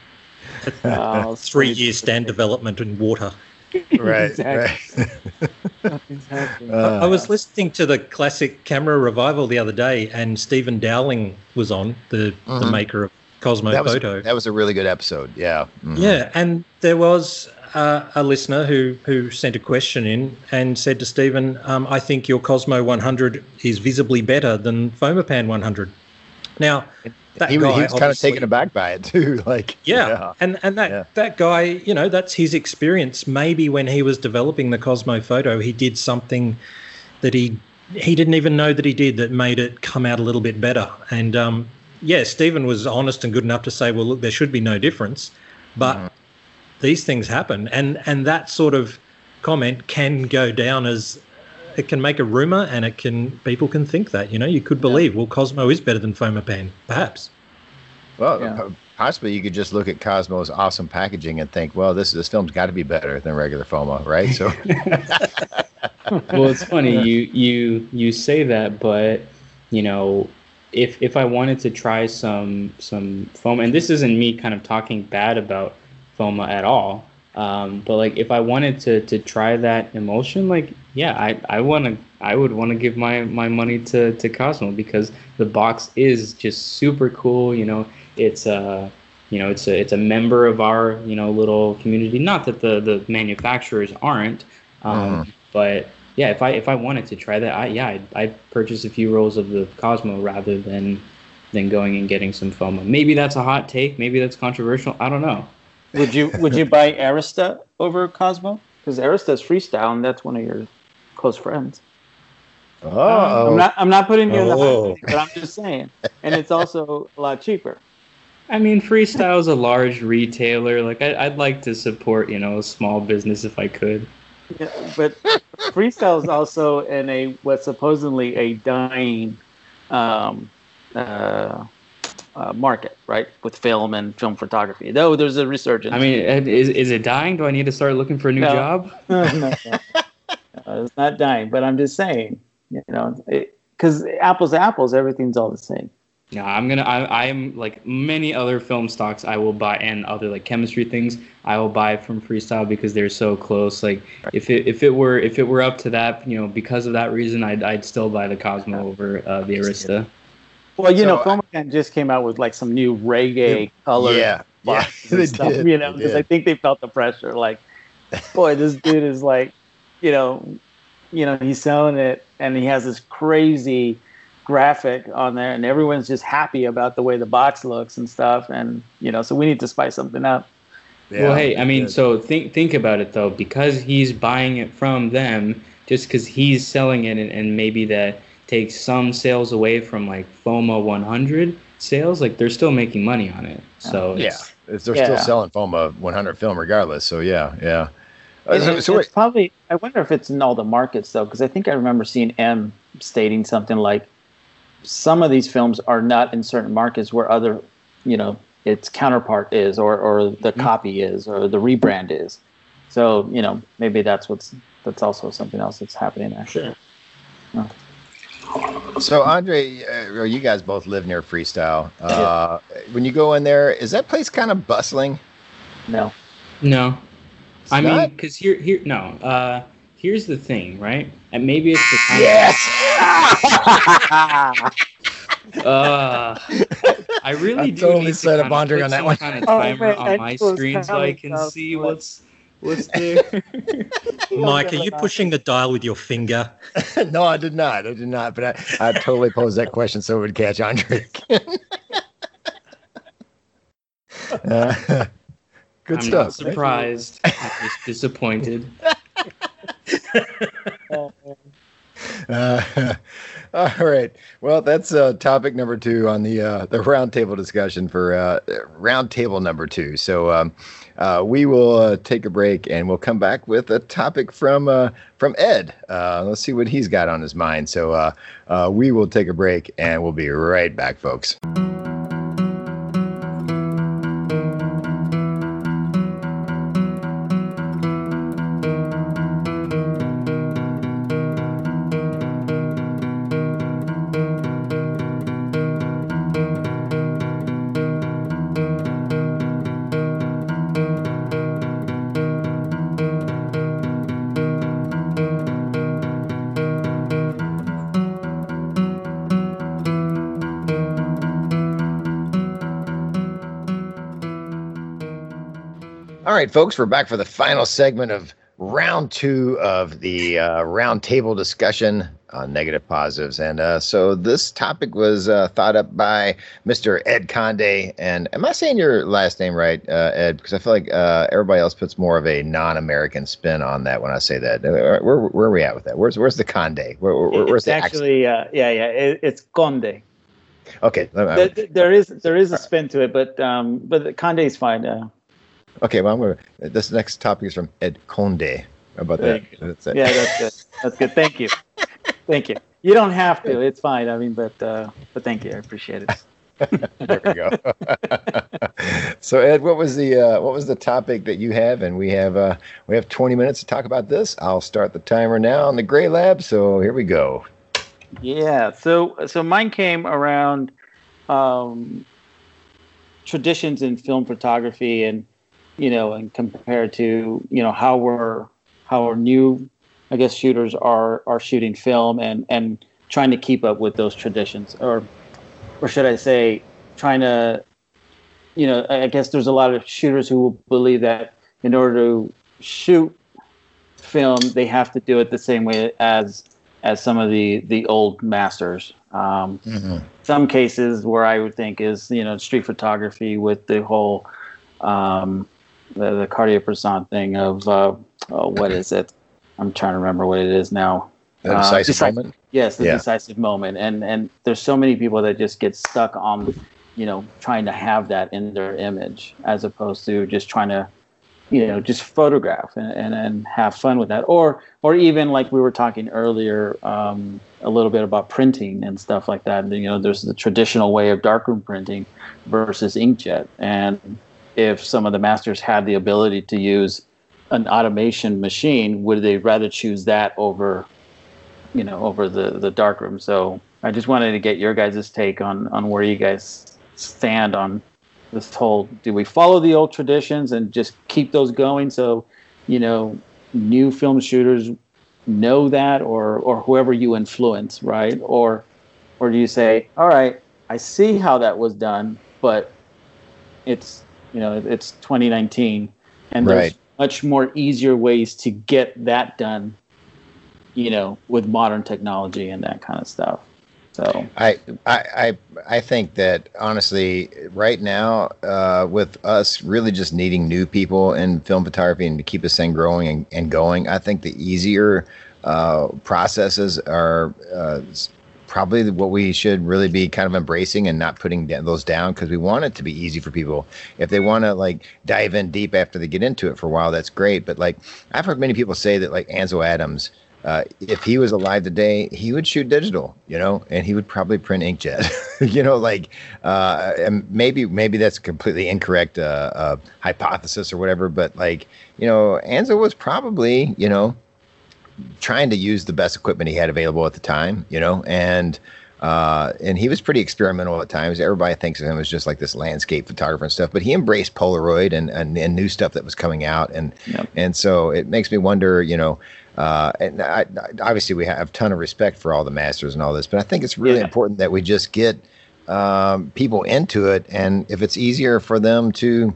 3-year stand development in water. Right. Exactly. Right. Exactly. I was listening to the Classic Camera Revival the other day, and Stephen Dowling was on, the maker of Cosmo Photo. That was a really good episode. Yeah. Mm-hmm. Yeah, and there was a listener who sent a question in and said to Stephen, I think your Cosmo 100 is visibly better than Fomapan 100. Now, he was kind of taken aback by it too. And that guy, that's his experience. Maybe when he was developing the Cosmo Photo, he did something that he didn't even know that he did that made it come out a little bit better. And Stephen was honest and good enough to say, well, look, there should be no difference, but these things happen, and that sort of comment can go down as. It can make a rumor, and people can think that, you could believe, well, Cosmo is better than Fomapan, perhaps. Well, possibly you could just look at Cosmo's awesome packaging and think, well, this film's got to be better than regular Foma, right? So, well, it's funny you say that, but if I wanted to try some Foma, and this isn't me kind of talking bad about Foma at all. But if I wanted to try that emulsion, I would want to give my money to Cosmo, because the box is just super cool. It's a member of our little community. Not that the manufacturers aren't, but yeah, if I wanted to try that, I'd purchase a few rolls of the Cosmo rather than going and getting some Foma. Maybe that's a hot take. Maybe that's controversial. I don't know. Would you buy Arista over Cosmo? Because Arista's freestyle, and that's one of your close friends. Oh, I'm not putting you in the hot seat, but I'm just saying. And it's also a lot cheaper. I mean, Freestyle is a large retailer. I'd like to support a small business if I could. Yeah, but Freestyle is also in what's supposedly a dying market, right, with film and film photography, though there's a resurgence. I mean, is it dying? Do I need to start looking for a new job? No, it's not dying, but I'm just saying, because apples to apples, everything's all the same. No, I'm like many other film stocks I will buy, and other chemistry things I will buy from Freestyle because they're so close. If it were up to that, because of that reason, I'd still buy the Cosmo over the Arista. Well, Fomapan just came out with some new reggae color boxes and stuff, because I think they felt the pressure. Boy, this dude is he's selling it, and he has this crazy graphic on there, and everyone's just happy about the way the box looks and stuff, and so we need to spice something up. Yeah, well, hey, I mean, so think about it though, because he's buying it from them, just because he's selling it, and maybe that takes some sales away from Foma 100 sales, they're still making money on it. So they're still selling Foma 100 film regardless. So yeah. It's probably, I wonder if it's in all the markets though, because I think I remember seeing M stating something like some of these films are not in certain markets where other, its counterpart is, or the copy is, or the rebrand is. So maybe that's also something else that's happening there. Sure. So Andre, you guys both live near Freestyle. When you go in there, is that place kind of bustling? No. No. It's I mean, not? because here's the thing, right? And maybe it's the kind I really do totally need set to up kind of Andre put on that some one. kind of timer man, on my was screen so I can telling see us, what's there. Mike, are you pushing the dial with your finger? No, I did not. But I totally posed that question so it would catch Andre again. Good I'm stuff. not surprised. I'm just disappointed. All right. Well, that's topic number 2 on the roundtable discussion for roundtable number 2. So we will take a break and we'll come back with a topic from Ed. Let's see what he's got on his mind. So we will take a break and we'll be right back, folks. All right, folks, we're back for the final segment of round 2 of the roundtable discussion on negative positives. And so this topic was thought up by Mr. Ed Conde. And am I saying your last name right, Ed? Because I feel like everybody else puts more of a non-American spin on that when I say that. Where are we at with that? Where's the Conde? Where's the actually, it's Conde. Okay. There is a spin to it, but Conde is fine. Okay, well, this next topic is from Ed Conde. How about that? Yeah, that's good. That's good. Thank you. Thank you. You don't have to. It's fine. I mean, but thank you. I appreciate it. There we go. So, Ed, what was the topic that you have? And we have 20 minutes to talk about this. I'll start the timer now on the Gray Lab. So here we go. Yeah. So mine came around traditions in film photography and compared to, how our new, I guess, shooters are shooting film and trying to keep up with those traditions, or should I say, trying to, I guess there's a lot of shooters who will believe that in order to shoot film, they have to do it the same way as some of the old masters. Some cases where I would think is, street photography with the whole, the Cartier-Bresson thing of what is it? I'm trying to remember what it is now. The decisive moment? Yes, the decisive moment. And there's so many people that just get stuck on, trying to have that in their image as opposed to just trying to, just photograph and have fun with that. Or even like we were talking earlier, a little bit about printing and stuff like that. And, there's the traditional way of darkroom printing versus inkjet. And if some of the masters had the ability to use an automation machine, would they rather choose that over the darkroom? So I just wanted to get your guys' take on where you guys stand on this whole, do we follow the old traditions and just keep those going so, new film shooters know that, or whoever you influence, right? Or do you say, all right, I see how that was done, but it's 2019 and there's much more easier ways to get that done, with modern technology and that kind of stuff. So I think that honestly, right now, with us really just needing new people in film photography and to keep this thing growing and going, I think the easier processes are probably what we should really be kind of embracing and not putting those down, because we want it to be easy for people. If they want to like dive in deep after they get into it for a while, that's great. But like I've heard many people say that like Ansel Adams, if he was alive today, he would shoot digital, and he would probably print inkjet, and maybe that's a completely incorrect hypothesis or whatever. But like, Ansel was probably, trying to use the best equipment he had available at the time, and And he was pretty experimental at times. Everybody thinks of him as just like this landscape photographer and stuff, but he embraced Polaroid and new stuff that was coming out. And so it makes me wonder, and obviously we have a ton of respect for all the masters and all this, but I think it's really important that we just get people into it. And if it's easier for them to,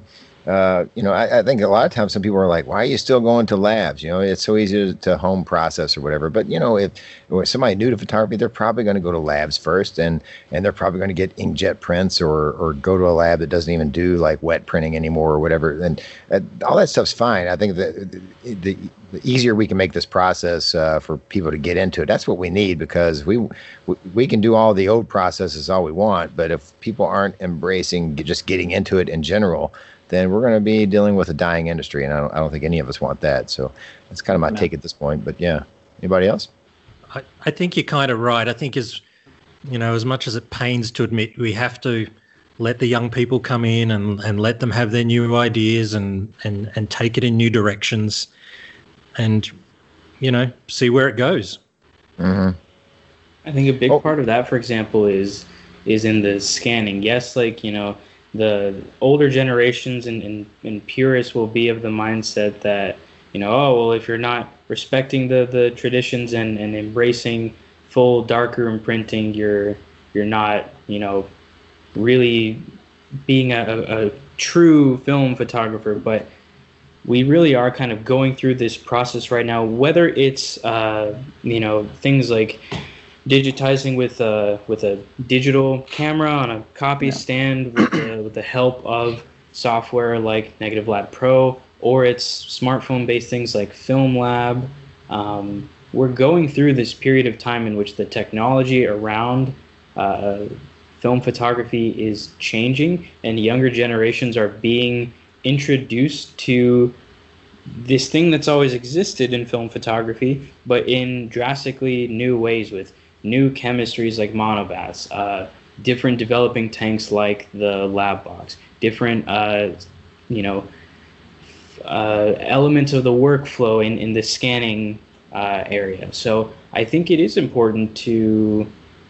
I think a lot of times some people are like, why are you still going to labs? It's so easy to home process or whatever. But, if somebody new to photography, they're probably going to go to labs first, and they're probably going to get inkjet prints or go to a lab that doesn't even do like wet printing anymore or whatever. And all that stuff's fine. I think that the easier we can make this process for people to get into it, that's what we need, because we can do all the old processes all we want. But if people aren't embracing just getting into it in general, then we're going to be dealing with a dying industry, and I don't think any of us want that. So that's kind of my take at this point. But yeah, anybody else? I think you're kind of right. I think as much as it pains to admit, we have to let the young people come in and let them have their new ideas and take it in new directions, and see where it goes. Mm-hmm. I think a big part of that, for example, is in the scanning. Yes, the older generations and purists will be of the mindset that, if you're not respecting the traditions and embracing full darkroom printing, you're not, really being a true film photographer. But we really are kind of going through this process right now, whether it's, things like digitizing with a digital camera on a copy stand with the help of software like Negative Lab Pro, or it's smartphone based things like Film Lab. We're going through this period of time in which the technology around film photography is changing, and younger generations are being introduced to this thing that's always existed in film photography, but in drastically new ways, with new chemistries like monobaths, different developing tanks like the lab box, different elements of the workflow in the scanning area. So I think it is important to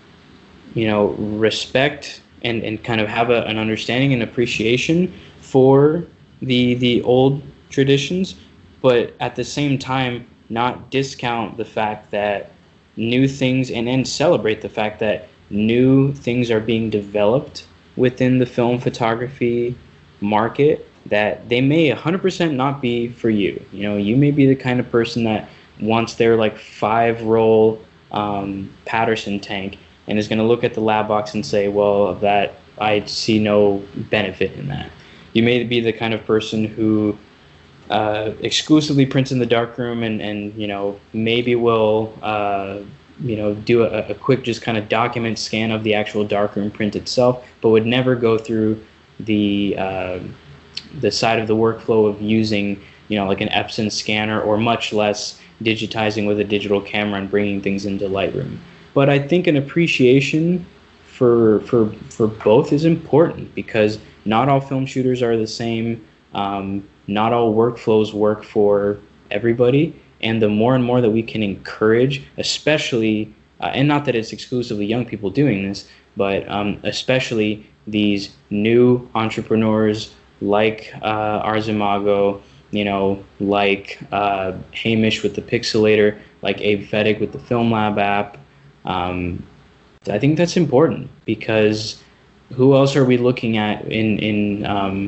respect and kind of have an understanding and appreciation for the old traditions, but at the same time not discount the fact that new things and celebrate the fact that new things are being developed within the film photography market, that they may 100% not be for you. You may be the kind of person that wants their 5-roll Patterson tank and is going to look at the lab box and say, well, that I see no benefit in that. You may be the kind of person who exclusively prints in the darkroom and maybe will do a quick just kind of document scan of the actual darkroom print itself, but would never go through the side of the workflow of using like an Epson scanner, or much less digitizing with a digital camera and bringing things into Lightroom. But I think an appreciation for both is important, because not all film shooters are the same. Not all workflows work for everybody, and the more and more that we can encourage, especially, and not that it's exclusively young people doing this, but especially these new entrepreneurs like Arzimago, like Hamish with the Pixelator, like Abe Fettig with the Film Lab app. I think that's important, because who else are we looking at in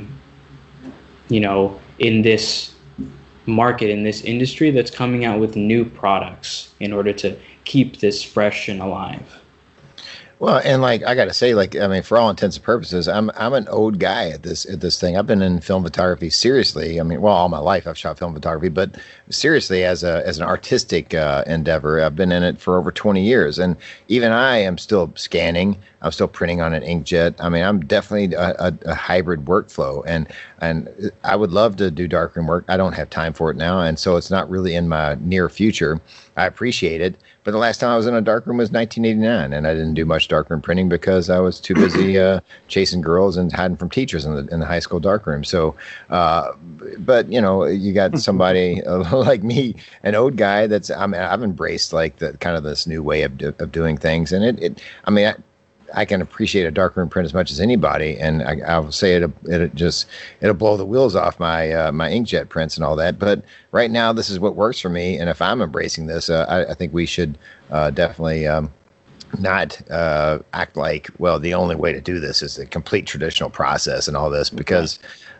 this market, in this industry, that's coming out with new products in order to keep this fresh and alive? Well, and I got to say, for all intents and purposes, I'm an old guy at this thing. I've been in film photography seriously. All my life I've shot film photography, but seriously as an artistic endeavor, I've been in it for over 20 years. And even I am still scanning. I'm still printing on an inkjet. I'm definitely a hybrid workflow, and I would love to do darkroom work. I don't have time for it now, and so it's not really in my near future. I appreciate it, But the last time I was in a darkroom was 1989, and I didn't do much darkroom printing because I was too busy chasing girls and hiding from teachers in the high school darkroom. So, but you know, you got somebody like me, an old guy that's I've embraced like the kind of this new way of doing things, and I can appreciate a darkroom print as much as anybody, and I'll say it'll blow the wheels off my my inkjet prints and all that. But right now, this is what works for me, and if I'm embracing this, I think we should definitely not act like, well, the only way to do this is the complete traditional process and all this, because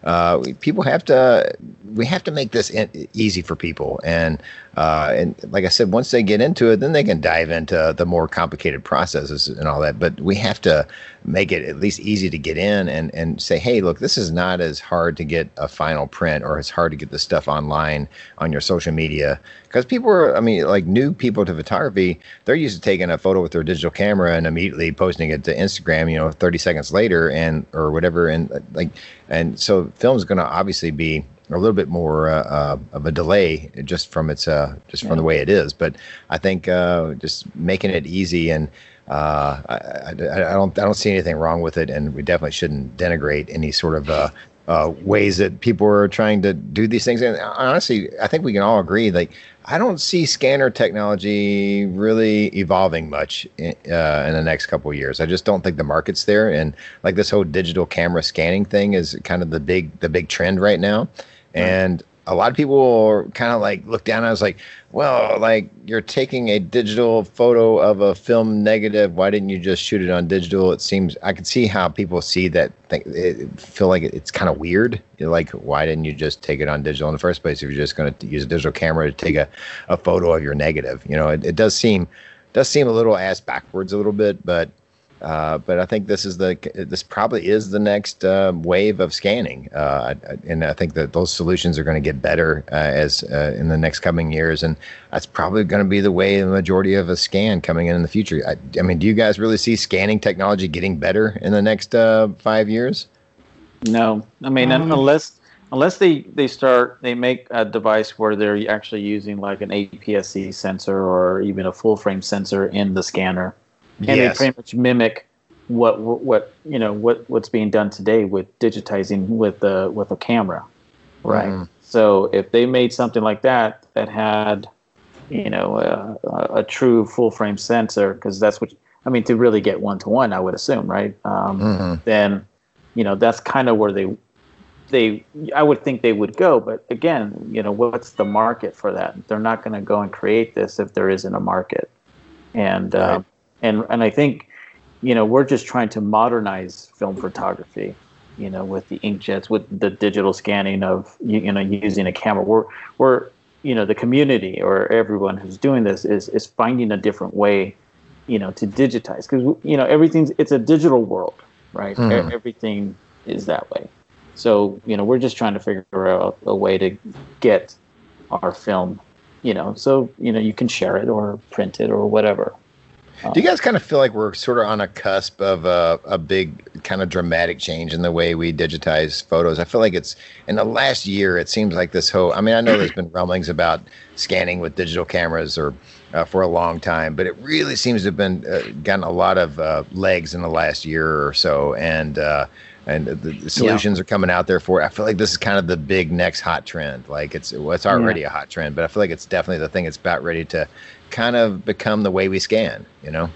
we have to make this easy for people, and like I said, once they get into it, then they can dive into the more complicated processes and all that. But we have to make it at least easy to get in and say, hey, look, this is not as hard to get a final print, or it's hard to get the stuff online on your social media, because people are, like new people to photography, they're used to taking a photo with their digital camera and immediately posting it to Instagram, 30 seconds later or whatever, and so film's going to obviously be a little bit more of a delay just from its from the way it is. But I think just making it easy, and I don't see anything wrong with it, and we definitely shouldn't denigrate any sort of ways that people are trying to do these things. And honestly, I think we can all agree, like, I don't see scanner technology really evolving much in the next couple of years. I just don't think the market's there. And like this whole digital camera scanning thing is kind of the big trend right now. And a lot of people kind of like look down. I was like, well, like, you're taking a digital photo of a film negative. Why didn't you just shoot it on digital? It seems, I can see how people see that, feel like it's kind of weird. You're like, why didn't you just take it on digital in the first place if you're just going to use a digital camera to take a photo of your negative? It does seem a little ass backwards a little bit, but I think this probably is the next wave of scanning, and I think that those solutions are going to get better as in the next coming years, and that's probably going to be the way the majority of a scan coming in the future. Do you guys really see scanning technology getting better in the next 5 years? No, unless they make a device where they're actually using like an APS-C sensor or even a full frame sensor in the scanner. And they pretty much mimic what's being done today with digitizing with a camera, right? Mm-hmm. So if they made something like that had, a true full frame sensor, because that's what to really get 1-to-1, I would assume, right? Then, that's kind of where I would think they would go. But again, what's the market for that? They're not going to go and create this if there isn't a market, and. Right. And I think, we're just trying to modernize film photography, with the inkjets, with the digital scanning of, using a camera. We're the community or everyone who's doing this is finding a different way, to digitize. Because, it's a digital world, right? Everything is that way. So, we're just trying to figure out a way to get our film, so, you can share it or print it or whatever. Do you guys kind of feel like we're sort of on a cusp of a big kind of dramatic change in the way we digitize photos? I feel like it's in the last year, it seems like this whole, I know there's been rumblings about scanning with digital cameras or for a long time, but it really seems to have been gotten a lot of legs in the last year or so. And the solutions are coming out there for it. I feel like this is kind of the big next hot trend. Like it's already a hot trend, but I feel like it's definitely the thing that's about ready to kind of become the way we scan, Yeah.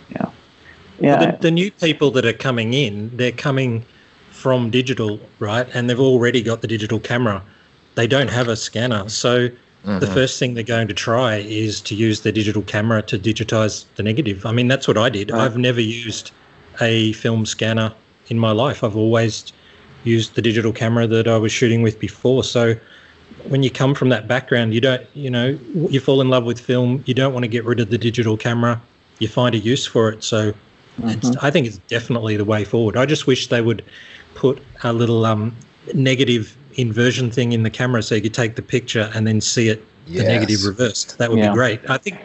Well, the new people that are coming in, they're coming from digital, right? And they've already got the digital camera. They don't have a scanner. So the first thing they're going to try is to use the digital camera to digitize the negative. That's what I did. Right. I've never used a film scanner in my life. I've always used the digital camera that I was shooting with before. So when you come from that background, you don't, you fall in love with film. You don't want to get rid of the digital camera. You find a use for it. So I think it's definitely the way forward. I just wish they would put a little negative inversion thing in the camera so you could take the picture and then see it, the negative reversed. That would be great. I think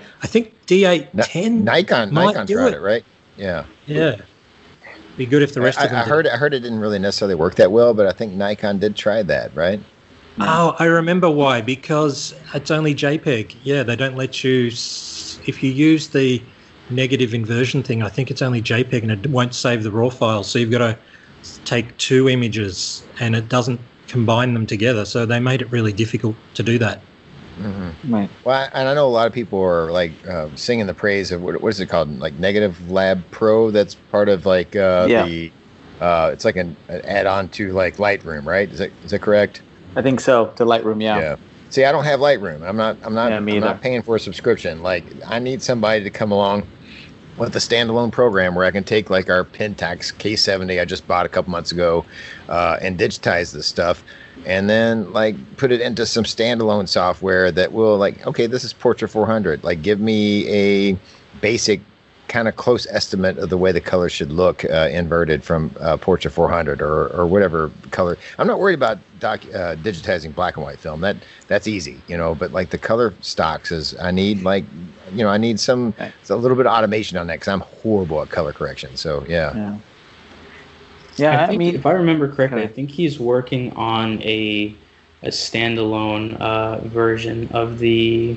D810 Nikon tried it, right? Yeah. Yeah. Be good if the rest of them I heard it didn't really necessarily work that well, but I think Nikon did try that, right? Oh, I remember why. Because it's only JPEG. Yeah, they don't let you if you use the negative inversion thing, I think it's only JPEG and it won't save the raw file. So you've got to take two images and it doesn't combine them together. So they made it really difficult to do that. Mm-hmm. Right. Well, and I know a lot of people are like singing the praise of what is it called, like Negative Lab Pro. That's part of like the it's like an add-on to like Lightroom, right? Is that correct? I think so. To Lightroom, yeah. Yeah. See, I don't have Lightroom. I'm not paying for a subscription. Like, I need somebody to come along with a standalone program where I can take like our Pentax K70 I just bought a couple months ago and digitize this stuff, and then like put it into some standalone software that will like, okay, this is Portra 400. Like, give me a basic kind of close estimate of the way the color should look inverted from Portra 400 or whatever color. I'm not worried about digitizing black and white film. That's easy, but like the color stocks I need like, I need a little bit of automation on that because I'm horrible at color correction. So yeah. I mean, if I remember correctly, I think he's working on a standalone version of the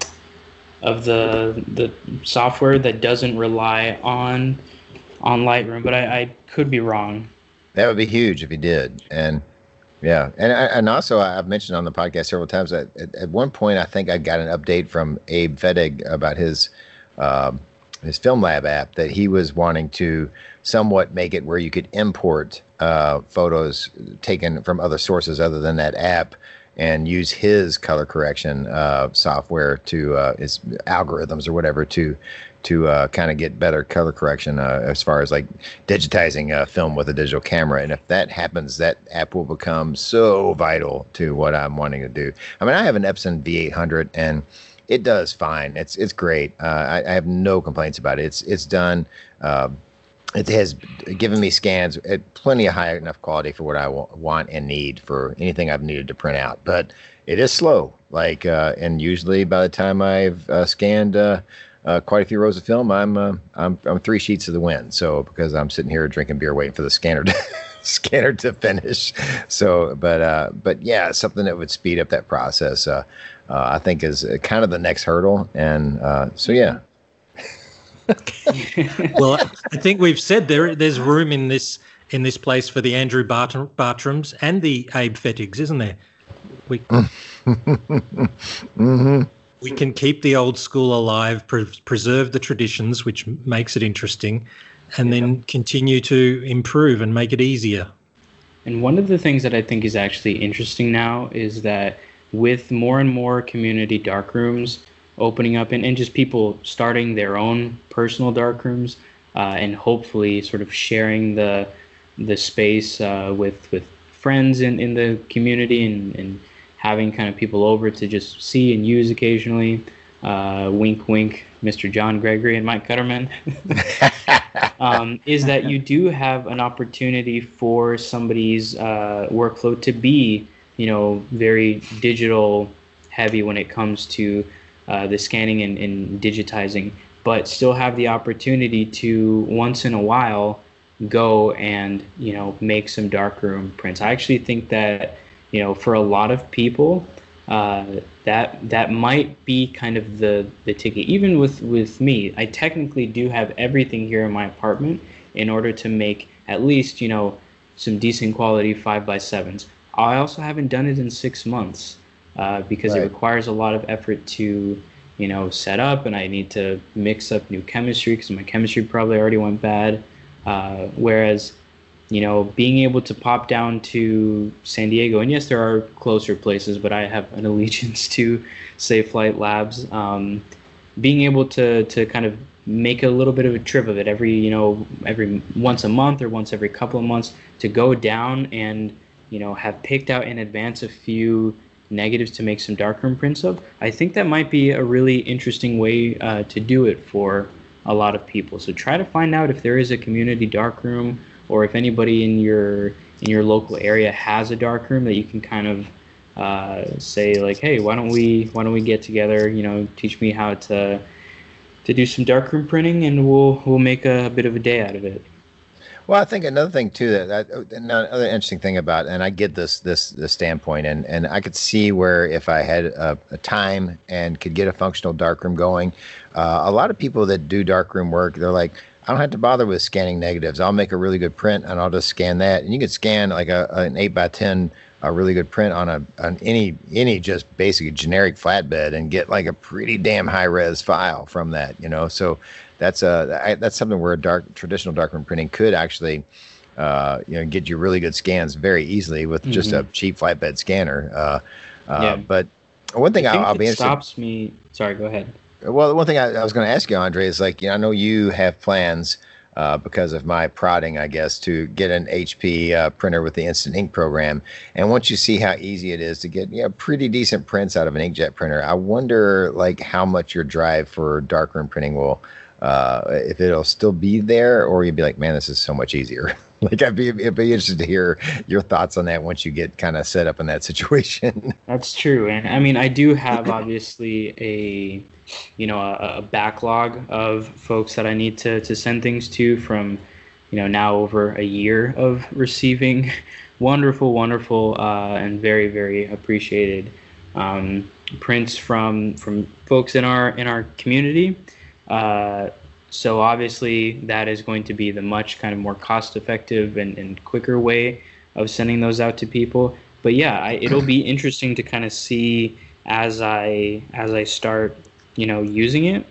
software that doesn't rely on Lightroom, but I could be wrong. That would be huge if he did. And yeah, and also I've mentioned on the podcast several times that at one point I think I got an update from Abe Fedig about his Film Lab app that he was wanting to somewhat make it where you could import photos taken from other sources other than that app and use his color correction software to his algorithms or whatever to kind of get better color correction as far as like digitizing film with a digital camera. And if that happens, that app will become so vital to what I'm wanting to do. I mean, I have an Epson V800 and it does fine. It's great. I have no complaints about it. It's done. It has given me scans at plenty of high enough quality for what I want and need for anything I've needed to print out. But it is slow. Like, and usually by the time I've scanned quite a few rows of film, I'm 3 sheets to the wind. So because I'm sitting here drinking beer waiting for the scanner to finish. So, but yeah, something that would speed up that process. I think is kind of the next hurdle. And so yeah. Well, I think we've said there's room in this place for the Andrew Bartrams and the Abe Fetigs, isn't there? We we can keep the old school alive, preserve the traditions, which makes it interesting, and then continue to improve and make it easier. And one of the things that I think is actually interesting now is that with more and more community darkrooms opening up and just people starting their own personal darkrooms and hopefully sort of sharing the space with friends in the community and having kind of people over to just see and use occasionally. Wink, wink, Mr. John Gregory and Mike Cutterman. Is that you do have an opportunity for somebody's workflow to be, very digital heavy when it comes to the scanning and digitizing, but still have the opportunity to once in a while go and make some darkroom prints. I actually think that for a lot of people that might be kind of the ticket. Even with me, I technically do have everything here in my apartment in order to make at least some decent quality 5x7s. I also haven't done it in 6 months. Because It requires a lot of effort to, set up, and I need to mix up new chemistry because my chemistry probably already went bad. Whereas, being able to pop down to San Diego, and yes, there are closer places, but I have an allegiance to Safelite Labs. Being able to kind of make a little bit of a trip of it every once a month or once every couple of months to go down and, have picked out in advance a few negatives to make some darkroom prints of. I think that might be a really interesting way to do it for a lot of people. So try to find out if there is a community darkroom, or if anybody in your local area has a darkroom that you can kind of say like, hey, why don't we get together? Teach me how to do some darkroom printing, and we'll make a bit of a day out of it. Well, I think another thing too another interesting thing about, and I get this standpoint, and I could see where if I had a time and could get a functional darkroom going, a lot of people that do darkroom work, they're like, I don't have to bother with scanning negatives. I'll make a really good print and I'll just scan that. And you can scan like an 8x10, a really good print on any just basic generic flatbed and get like a pretty damn high res file from that, So that's something where traditional darkroom printing could actually, get you really good scans very easily with just a cheap flatbed scanner. But one thing I'll be interested. Stops me. Sorry, go ahead. Well, one thing I was going to ask you, Andre, is like, I know you have plans because of my prodding, I guess, to get an HP printer with the Instant Ink program. And once you see how easy it is to get pretty decent prints out of an inkjet printer, I wonder like how much your drive for darkroom printing will, if it'll still be there, or you'd be like, man, this is so much easier. Like I'd be interested to hear your thoughts on that once you get kind of set up in that situation. That's true, and I mean I do have obviously a backlog of folks that I need to send things to from now over a year of receiving wonderful and very, very appreciated prints from folks in our community. So obviously that is going to be the much kind of more cost-effective and quicker way of sending those out to people. But yeah, it'll be interesting to kind of see as I start, using it,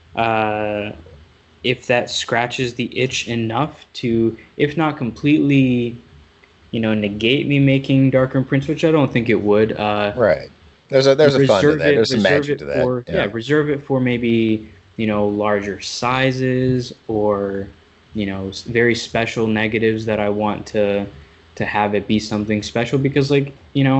if that scratches the itch enough to, if not completely, negate me making darkroom prints, which I don't think it would. Right. There's a fun to that. There's some magic to that. Reserve it for maybe larger sizes or very special negatives that I want to have it be something special, because I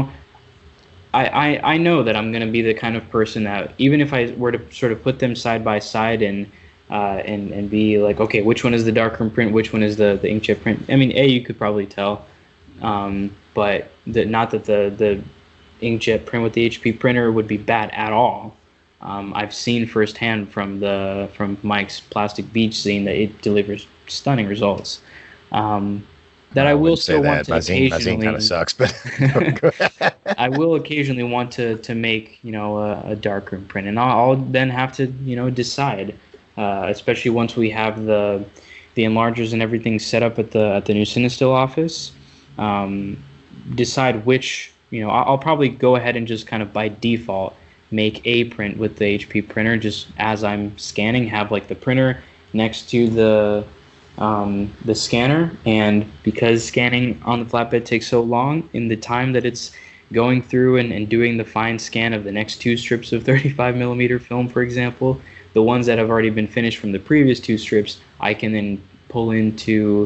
know that I'm going to be the kind of person that even if I were to sort of put them side by side and be like, okay, which one is the darkroom print, which one is the inkjet print? I mean, you could probably tell, but not that the inkjet print with the HP printer would be bad at all. I've seen firsthand from Mike's Plastic Beach zine that it delivers stunning results. That I will still want to occasionally. My zine kind of sucks, but I will occasionally want to make a darkroom print, and I'll then have to decide, especially once we have the enlargers and everything set up at the new Cinestill office. Decide which I'll probably go ahead and just kind of by default make a print with the HP printer, just as I'm scanning, have like the printer next to the scanner, and because scanning on the flatbed takes so long, in the time that it's going through and doing the fine scan of the next two strips of 35 millimeter film, for example, the ones that have already been finished from the previous two strips, I can then pull into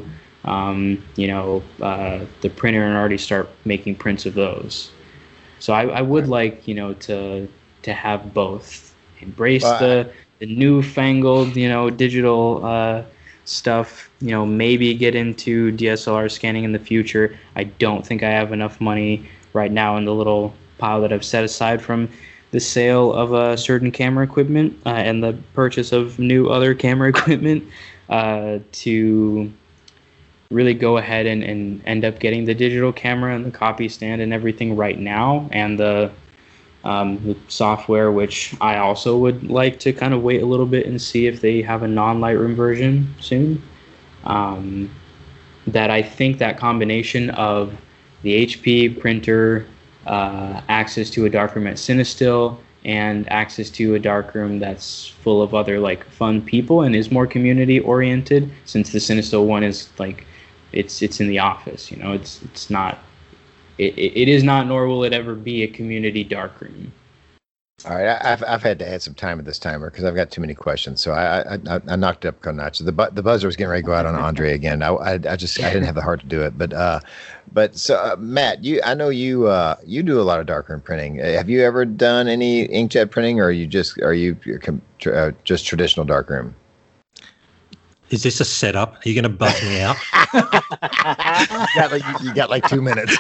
the printer and already start making prints of those. So I would like to have both. Embrace the newfangled digital stuff, maybe get into DSLR scanning in the future. I don't think I have enough money right now in the little pile that I've set aside from the sale of certain camera equipment and the purchase of new other camera equipment to really go ahead and end up getting the digital camera and the copy stand and everything right now, and the software, which I also would like to kind of wait a little bit and see if they have a non-Lightroom version soon. That I think that combination of the HP printer, access to a darkroom at Cinestill, and access to a darkroom that's full of other like fun people and is more community oriented, since the Cinestill one is like it's in the office, it's not. It is not, nor will it ever be, a community darkroom. All right, I've had to add some time at this timer because I've got too many questions. So I knocked it up a notch. The buzzer was getting ready to go out on Andre again. I didn't have the heart to do it. But so Matt, I know you do a lot of darkroom printing. Have you ever done any inkjet printing, or are you just traditional darkroom? Is this a setup? Are you going to buzz me out? You got like 2 minutes.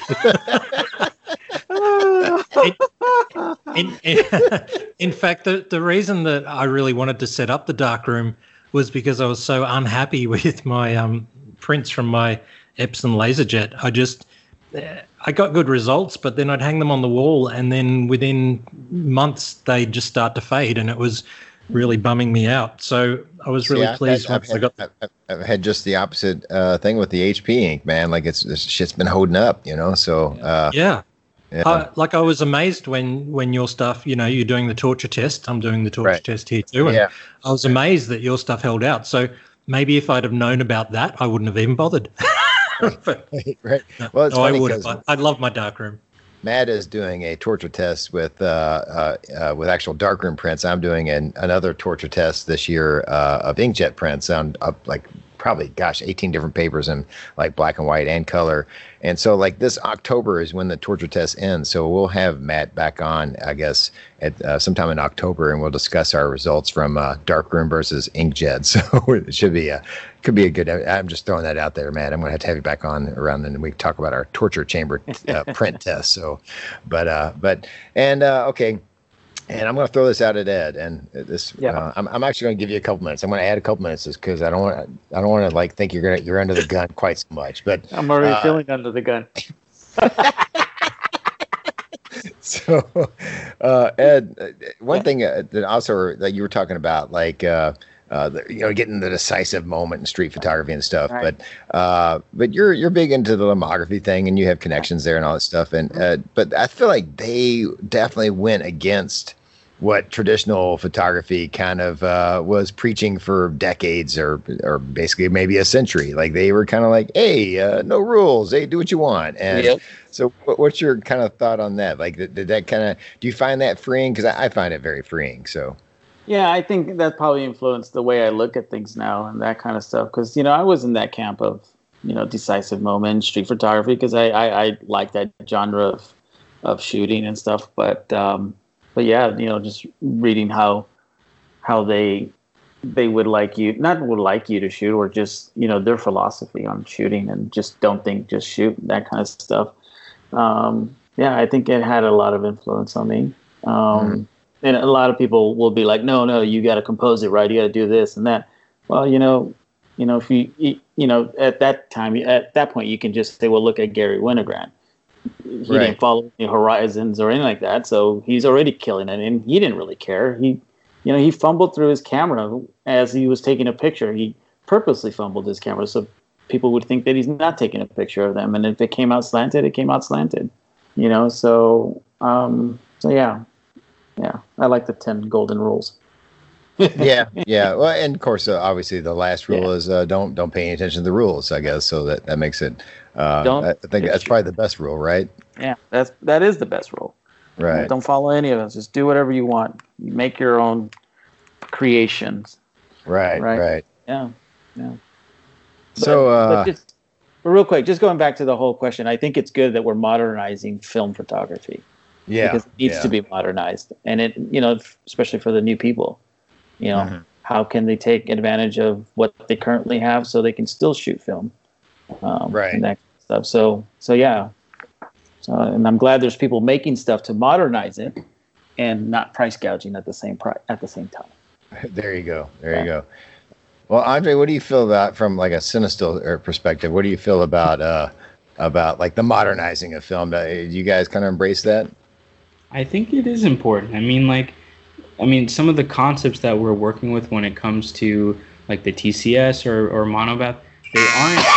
In fact, the reason that I really wanted to set up the darkroom was because I was so unhappy with my prints from my Epson LaserJet, I got good results, but then I'd hang them on the wall, and then within months they'd just start to fade, and it was really bumming me out. So I was really pleased once I got. I've had just the opposite thing with the HP ink, man. Like this shit's been holding up, you know. So yeah. Like I was amazed when your stuff, you know, you're doing the torture test. I'm doing the torture test here too, and I was amazed that your stuff held out. So maybe if I'd have known about that, I wouldn't have even bothered. But, right. Well, it's funny because I love my darkroom. Matt is doing a torture test with actual darkroom prints. I'm doing another torture test this year of inkjet prints on like probably 18 different papers in like black and white and color. And so like this October is when the torture test ends. So we'll have Matt back on, I guess, at sometime in October, and we'll discuss our results from darkroom versus inkjet. So it could be a good. I'm just throwing that out there, Matt. I'm going to have you back on around then, and we can talk about our torture chamber print test. So, okay. And I'm going to throw this out at Ed, and I'm actually going to give you a couple minutes. I'm going to add a couple minutes because I don't want to like think you're under the gun quite so much. But I'm already feeling under the gun. So, Ed, one thing that also that you were talking about, like getting the decisive moment in street photography and stuff. Right. But you're big into the lomography thing, and you have connections there and all that stuff. And but I feel like they definitely went against what traditional photography kind of was preaching for decades, or basically maybe a century. Like they were kind of like, hey, no rules. Hey, do what you want. And so what's your kind of thought on that? Like, did that kind of, do you find that freeing? Because I find it very freeing. So. Yeah, I think that probably influenced the way I look at things now and that kind of stuff. Because, I was in that camp of, decisive moment, street photography, because I like that genre of shooting and stuff. But yeah, just reading how they would like you, not would like you to shoot, or just, their philosophy on shooting, and just don't think, just shoot, that kind of stuff. Yeah, I think it had a lot of influence on me. And a lot of people will be like, no, you got to compose it right. You got to do this and that. Well, if you at that point, you can just say, well, look at Gary Winogrand. He didn't follow any horizons or anything like that. So he's already killing it. And he didn't really care. He fumbled through his camera as he was taking a picture. He purposely fumbled his camera so people would think that he's not taking a picture of them. And if it came out slanted, it came out slanted. So yeah. Yeah, I like the 10 golden rules. yeah. Well, and of course, obviously, the last rule is don't pay any attention to the rules, I guess. So that makes it. I think that's probably the best rule, right? Yeah, that is the best rule. Right. Don't follow any of us. Just do whatever you want. You make your own creations. Right. Yeah. So, but real quick, just going back to the whole question, I think it's good that we're modernizing film photography. Yeah, because it needs to be modernized, and it, especially for the new people, how can they take advantage of what they currently have so they can still shoot film, and that kind of stuff. So yeah, and I'm glad there's people making stuff to modernize it, and not price gouging at the same time. There you go. You go. Well, Andre, what do you feel about, from like a CineStill perspective? What do you feel about like the modernizing of film? Do you guys kind of embrace that? I think it is important. Some of the concepts that we're working with when it comes to like the TCS or Monobath, they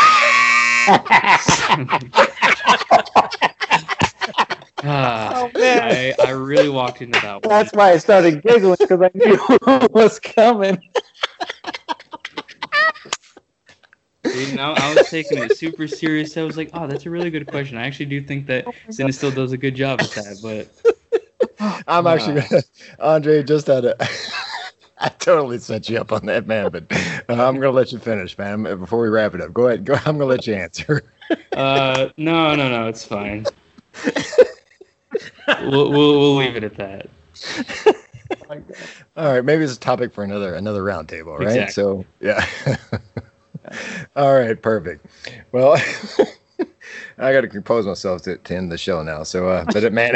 aren't. I really walked into that one. That's why I started giggling, because I knew what was coming. I was taking it super serious. I was like, oh, that's a really good question. I actually do think that CineStill does a good job at that, but I'm actually gonna, Andre, just had I totally set you up on that, man, but I'm going to let you finish, man, before we wrap it up. Go ahead. I'm going to let you answer. No, it's fine. We'll leave it at that. All right, maybe it's a topic for another round table, right? Exactly. So, yeah. All right, perfect. Well, I got to compose myself to end the show now. So, but man,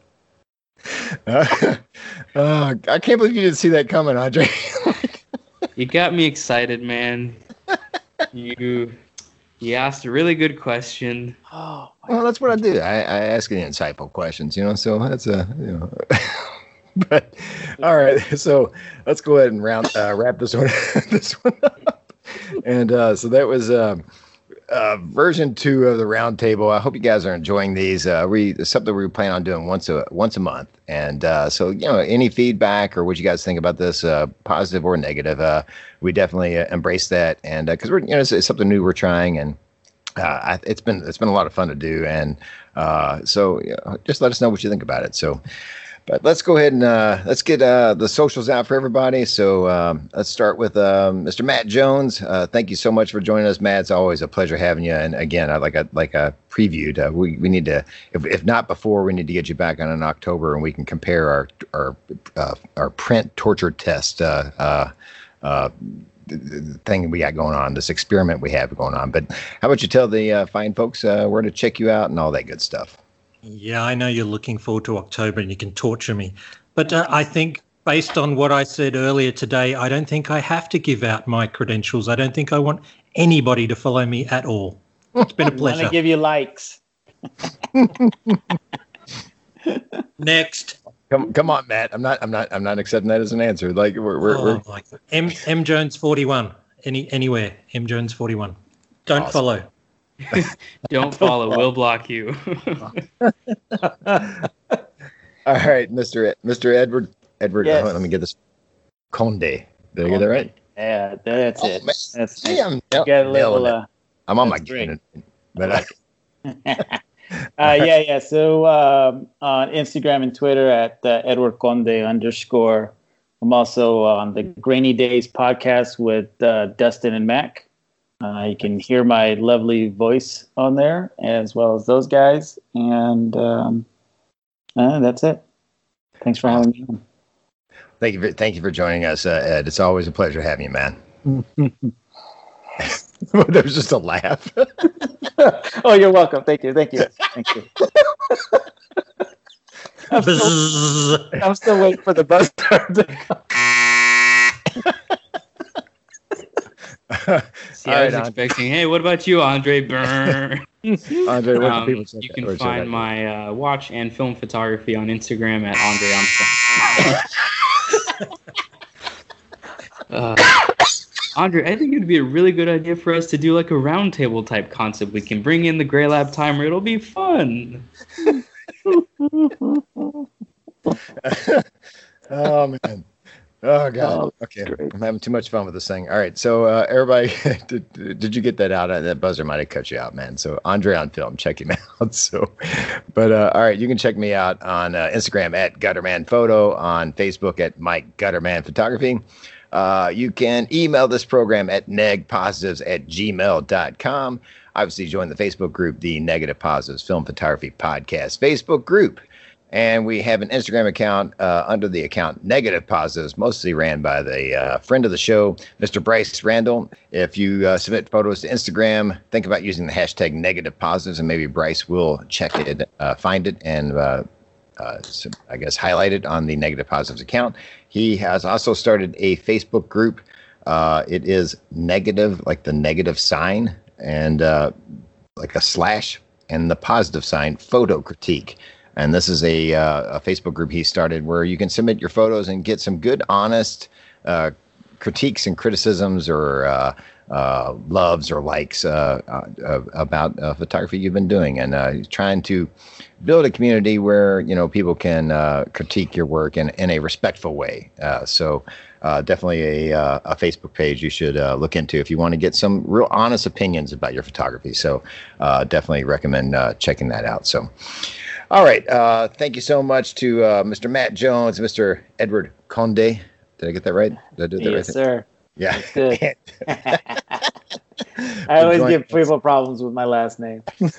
I can't believe you didn't see that coming, Andre. You got me excited, man. You asked a really good question. Oh, Well, that's what I do. I ask any insightful questions, so that's But all right, so let's go ahead and wrap this one up. And so that was version 2 of the roundtable. I hope you guys are enjoying these. It's something we plan on doing once a month. And so any feedback or what you guys think about this, positive or negative, we definitely embrace that. And because we're it's something new we're trying, and it's been a lot of fun to do. And so just let us know what you think about it. So. But let's go ahead and let's get the socials out for everybody. So let's start with Mr. Matt Jones. Thank you so much for joining us, Matt. It's always a pleasure having you. And again, like I previewed, we need to, if not before, we need to get you back on in October, and we can compare our print torture test thing we got going on, this experiment we have going on. But how about you tell the fine folks where to check you out and all that good stuff? Yeah, I know you're looking forward to October and you can torture me. But I think based on what I said earlier today, I don't think I have to give out my credentials. I don't think I want anybody to follow me at all. It's been a pleasure. I'm going to give you likes. Next. Come on, Matt. I'm not accepting that as an answer. Like we're M Jones 41. Anywhere. M Jones 41. Don't awesome. Follow. Don't follow. We'll block you. All right, Mr. Edward. Yes. Let me get this. Conde. Did I get that right? Yeah, that's it. Man. That's See, it. I'm Got a little, I'm on my great. game, but yeah. So on Instagram and Twitter at Edward Conde _. I'm also on the Grainy Days podcast with Dustin and Mac. You can hear my lovely voice on there, as well as those guys. And that's it. Thanks for having me on. Thank you for joining us, Ed. It's always a pleasure having you, man. There was just a laugh. Oh, you're welcome. Thank you. I'm still waiting for the buzz to come. See, I was expecting, hey, what about you, Andre? Burr. Andre, what do people you can find my watch and film photography on Instagram at Andre Armstrong. Andre, I think it'd be a really good idea for us to do like a roundtable type concept. We can bring in the Gray Lab timer. It'll be fun. Oh, man. Oh, God. Okay. Great. I'm having too much fun with this thing. All right. So, everybody, did you get that out? That buzzer might have cut you out, man. So, Andre on Film, check him out. So, but, all right. You can check me out on Instagram at Gutterman Photo, on Facebook at Mike Gutterman Photography. You can email this program at negpositives@gmail.com. Obviously, join the Facebook group, the Negative Positives Film Photography Podcast Facebook group. And we have an Instagram account under the account Negative Positives, mostly ran by the friend of the show, Mr. Bryce Randall. If you submit photos to Instagram, think about using the hashtag Negative Positives, and maybe Bryce will check it, find it, and so I guess highlight it on the Negative Positives account. He has also started a Facebook group. It is negative, like the negative sign, and like a slash, and the positive sign, photo critique. And this is a Facebook group he started where you can submit your photos and get some good, honest critiques and criticisms or loves or likes about photography you've been doing. And he's trying to build a community where, people can critique your work in a respectful way. So definitely a Facebook page you should look into if you want to get some real honest opinions about your photography. So definitely recommend checking that out. So. All right. Thank you so much to Mr. Matt Jones, Mr. Edward Conde. Did I get that right? Did I do that right? Yes, sir. Yeah. I always give people problems with my last name.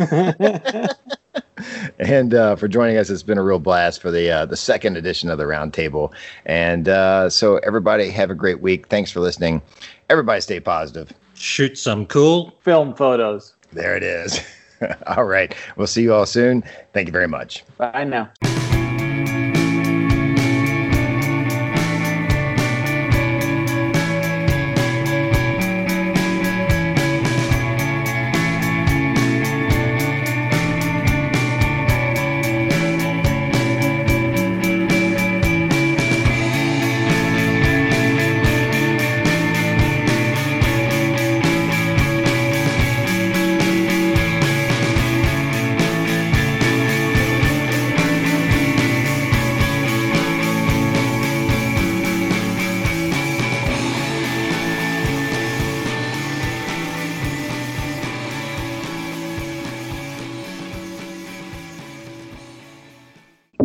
And for joining us, it's been a real blast for the second edition of the Roundtable. And so everybody have a great week. Thanks for listening. Everybody stay positive. Shoot some cool film photos. There it is. All right. We'll see you all soon. Thank you very much. Bye now.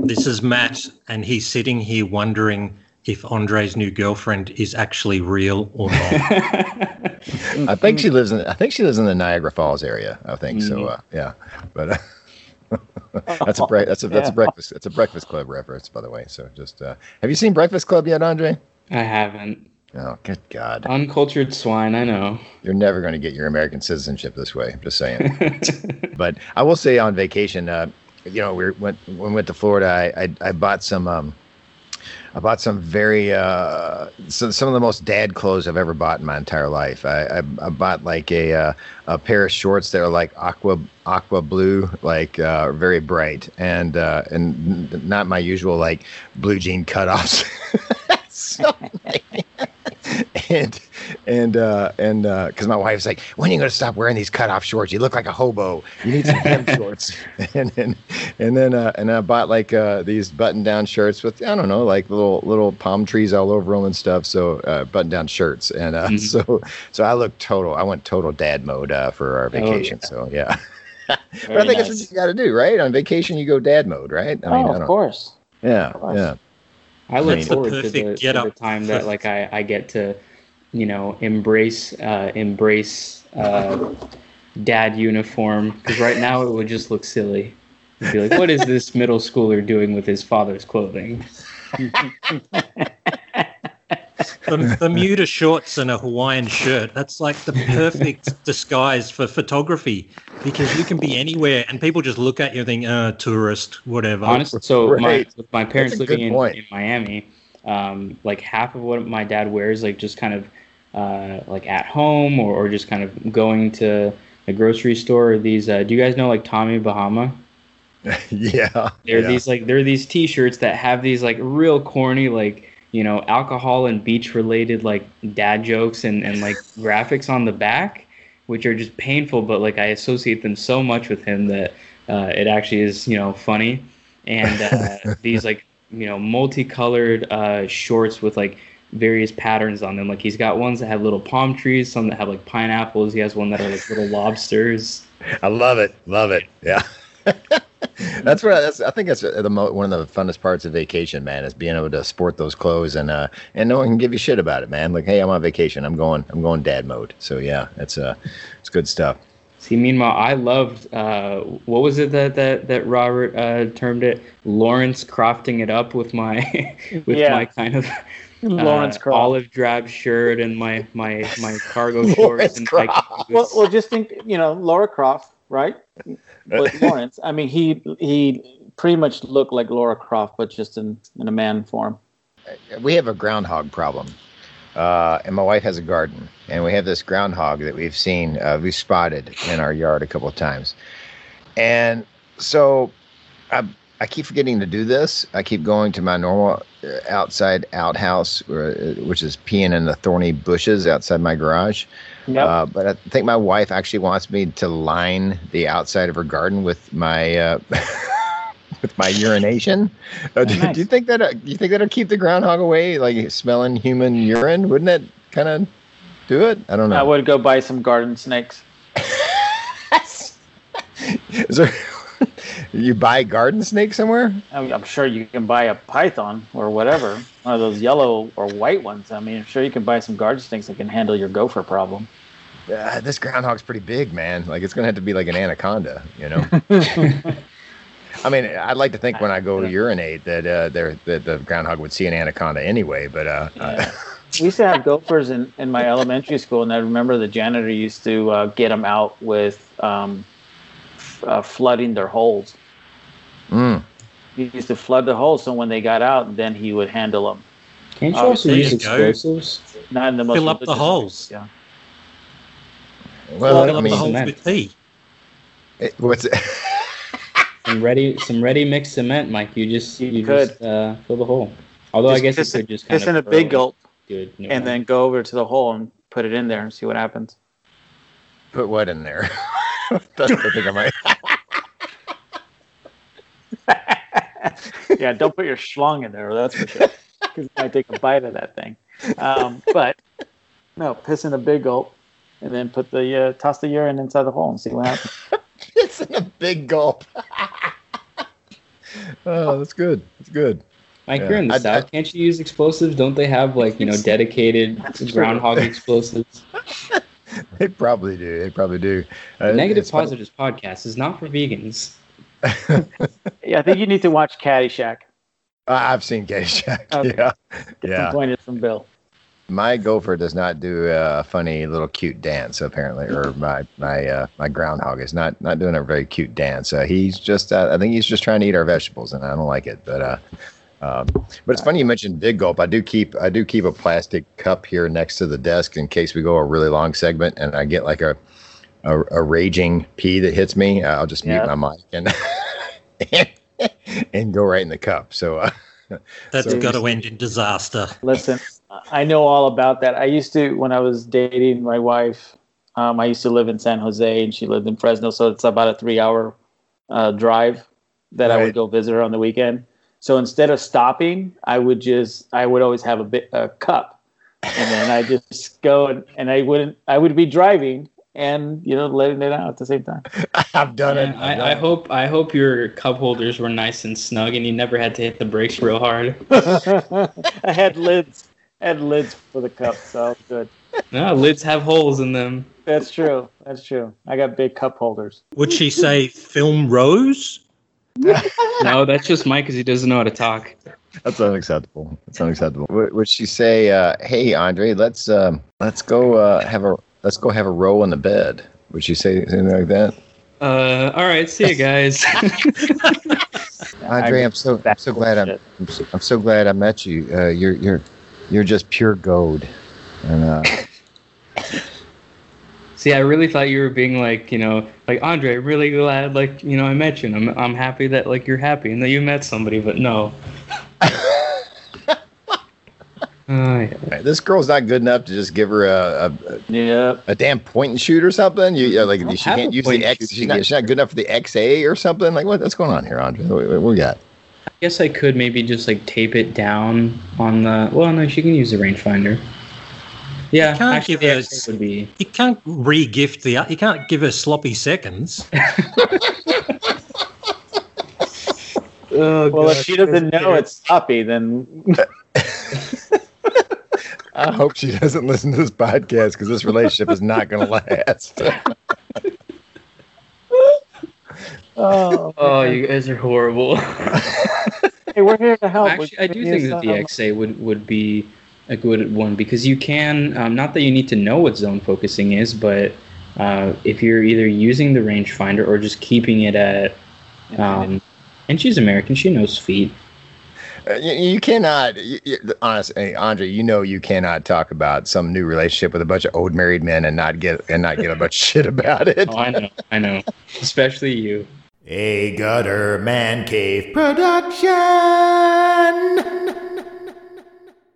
This is Matt, and he's sitting here wondering if Andre's new girlfriend is actually real or not. I think she lives in the Niagara Falls area. I think so. Yeah, but that's a Breakfast Club reference, by the way. So just have you seen Breakfast Club yet, Andre? I haven't. Oh, good God! Uncultured swine. I know. You're never going to get your American citizenship this way. I'm just saying. But I will say, on vacation, when we went to Florida, I bought some. I bought some some of the most dad clothes I've ever bought in my entire life. I bought like a pair of shorts that are like aqua blue, like very bright, and not my usual like blue jean cutoffs. So, and because my wife's like, when are you going to stop wearing these cutoff shorts? You look like a hobo. You need some hem shorts. And then I bought like these button down shirts with, I don't know, like little palm trees all over them and stuff. So button down shirts, and so I went total dad mode for our vacation. Oh, yeah. So yeah. But I think that's what you got to do, right? On vacation, you go dad mode, right? Of course. Yeah, yeah. I look forward to the time that like I get to, embrace dad uniform, because right now it would just look silly. You'd be like, what is this middle schooler doing with his father's clothing? Bermuda shorts and a Hawaiian shirt. That's like the perfect disguise for photography, because you can be anywhere and people just look at you and think, tourist, whatever. Honestly, so my parents living in Miami, like half of what my dad wears, like just kind of like at home or just kind of going to a grocery store. These, do you guys know like Tommy Bahama? Yeah. There are these T-shirts that have these like real corny like, alcohol and beach related like dad jokes and like graphics on the back, which are just painful, but like I associate them so much with him that it actually is, funny. And these like, multicolored shorts with like various patterns on them. Like he's got ones that have little palm trees, some that have like pineapples. He has one that are like little lobsters. I love it. Yeah. I think that's one of the funnest parts of vacation, man, is being able to sport those clothes and no one can give you shit about it, man. Like, hey, I'm on vacation. I'm going dad mode. So yeah, it's good stuff. See, meanwhile, I loved what was it that Robert termed it? Lawrence crofting it up with my my kind of Lawrence olive drab shirt and my cargo shorts and well, just think, Laura Croft, right? But Lawrence, I mean, he pretty much looked like Laura Croft, but just in a man form. We have a groundhog problem, and my wife has a garden, and we have this groundhog that we've spotted in our yard a couple of times, and so I keep forgetting to do this. I keep going to my normal outside outhouse, which is peeing in the thorny bushes outside my garage. Yep. But I think my wife actually wants me to line the outside of her garden with my with my urination. Do you think that'll keep the groundhog away, like smelling human urine? Wouldn't that kind of do it? I don't know. I would go buy some garden snakes. Is there? You buy garden snake somewhere? I'm sure you can buy a python or whatever, one of those yellow or white ones. I mean, I'm sure you can buy some garden snakes that can handle your gopher problem. This groundhog's pretty big, man. Like, it's going to have to be like an anaconda, I mean, I'd like to think when I go urinate that the groundhog would see an anaconda anyway, but... Yeah. We used to have gophers in my elementary school, and I remember the janitor used to get them out with... flooding their holes. He used to flood the holes, so when they got out, then he would handle them. Can't you also use explosives? Not in the most fill up the holes. Yeah. Well, fill up the holes with pee. What's it? some ready mixed cement, Mike. You just fill the hole. Although I guess you could just kind of in a big gulp, and then go over to the hole and put it in there and see what happens. Put what in there? That's the thing I might. Yeah, don't put your schlong in there, that's for sure. Because you might take a bite of that thing. But no, piss in a big gulp, and then put the toss the urine inside the hole and see what happens. Piss in a big gulp. Oh, that's good. That's good. Mike, you're in the South. Can't you use explosives? Don't they have like dedicated groundhog explosives? They probably do. They probably do. Negative Positives podcast is not for vegans. Yeah, I think you need to watch Caddyshack. I've seen Caddyshack. Okay. Yeah. Pointed from Bill. My gopher does not do a funny little cute dance, apparently, or my groundhog is not doing a very cute dance. He's just, I think he's just trying to eat our vegetables, and I don't like it. But it's funny you mentioned Big Gulp. I do keep a plastic cup here next to the desk in case we go a really long segment and I get like a raging pee that hits me. I'll just mute my mic and go right in the cup. So that's got to end in disaster. Listen, I know all about that. I used to, when I was dating my wife, I used to live in San Jose and she lived in Fresno. So it's about a 3-hour drive that I would go visit her on the weekend. So instead of stopping, I would always have a cup, and then I just go and I would be driving and letting it out at the same time. I've done it. I hope your cup holders were nice and snug and you never had to hit the brakes real hard. I had lids for the cup, so good. No, lids have holes in them. That's true. I got big cup holders. Would she say film rose? No, that's just Mike because he doesn't know how to talk. That's unacceptable. Would she say, "Hey, Andre, let's go have a row on the bed"? Would she say anything like that? All right, see you guys. Andre, I'm so glad I met you. You're just pure gold. And see, I really thought you were being like Andre, really glad I met you. And I'm happy that you're happy and that you met somebody, but no. Yeah. This girl's not good enough to just give her a damn point and shoot or something. She can't use the X. She's not good enough for the XA or something. What's going on here, Andre? What we got? I guess I could maybe just tape it down on the. Well, no, she can use the rangefinder. Yeah, you can't re-gift you can't give her sloppy seconds. Well, if she doesn't know it's sloppy, then. I hope she doesn't listen to this podcast because this relationship is not going to last. Oh, you guys are horrible. Hey, we're here to help. Actually, I do think that the XA would be a good one because you can, not that you need to know what zone focusing is, but if you're either using the rangefinder or just keeping it at, and she's American, she knows feet. You cannot, honestly, Andre. You cannot talk about some new relationship with a bunch of old married men and not get a bunch of shit about it. Oh, I know, especially you. A Gutter Man Cave production.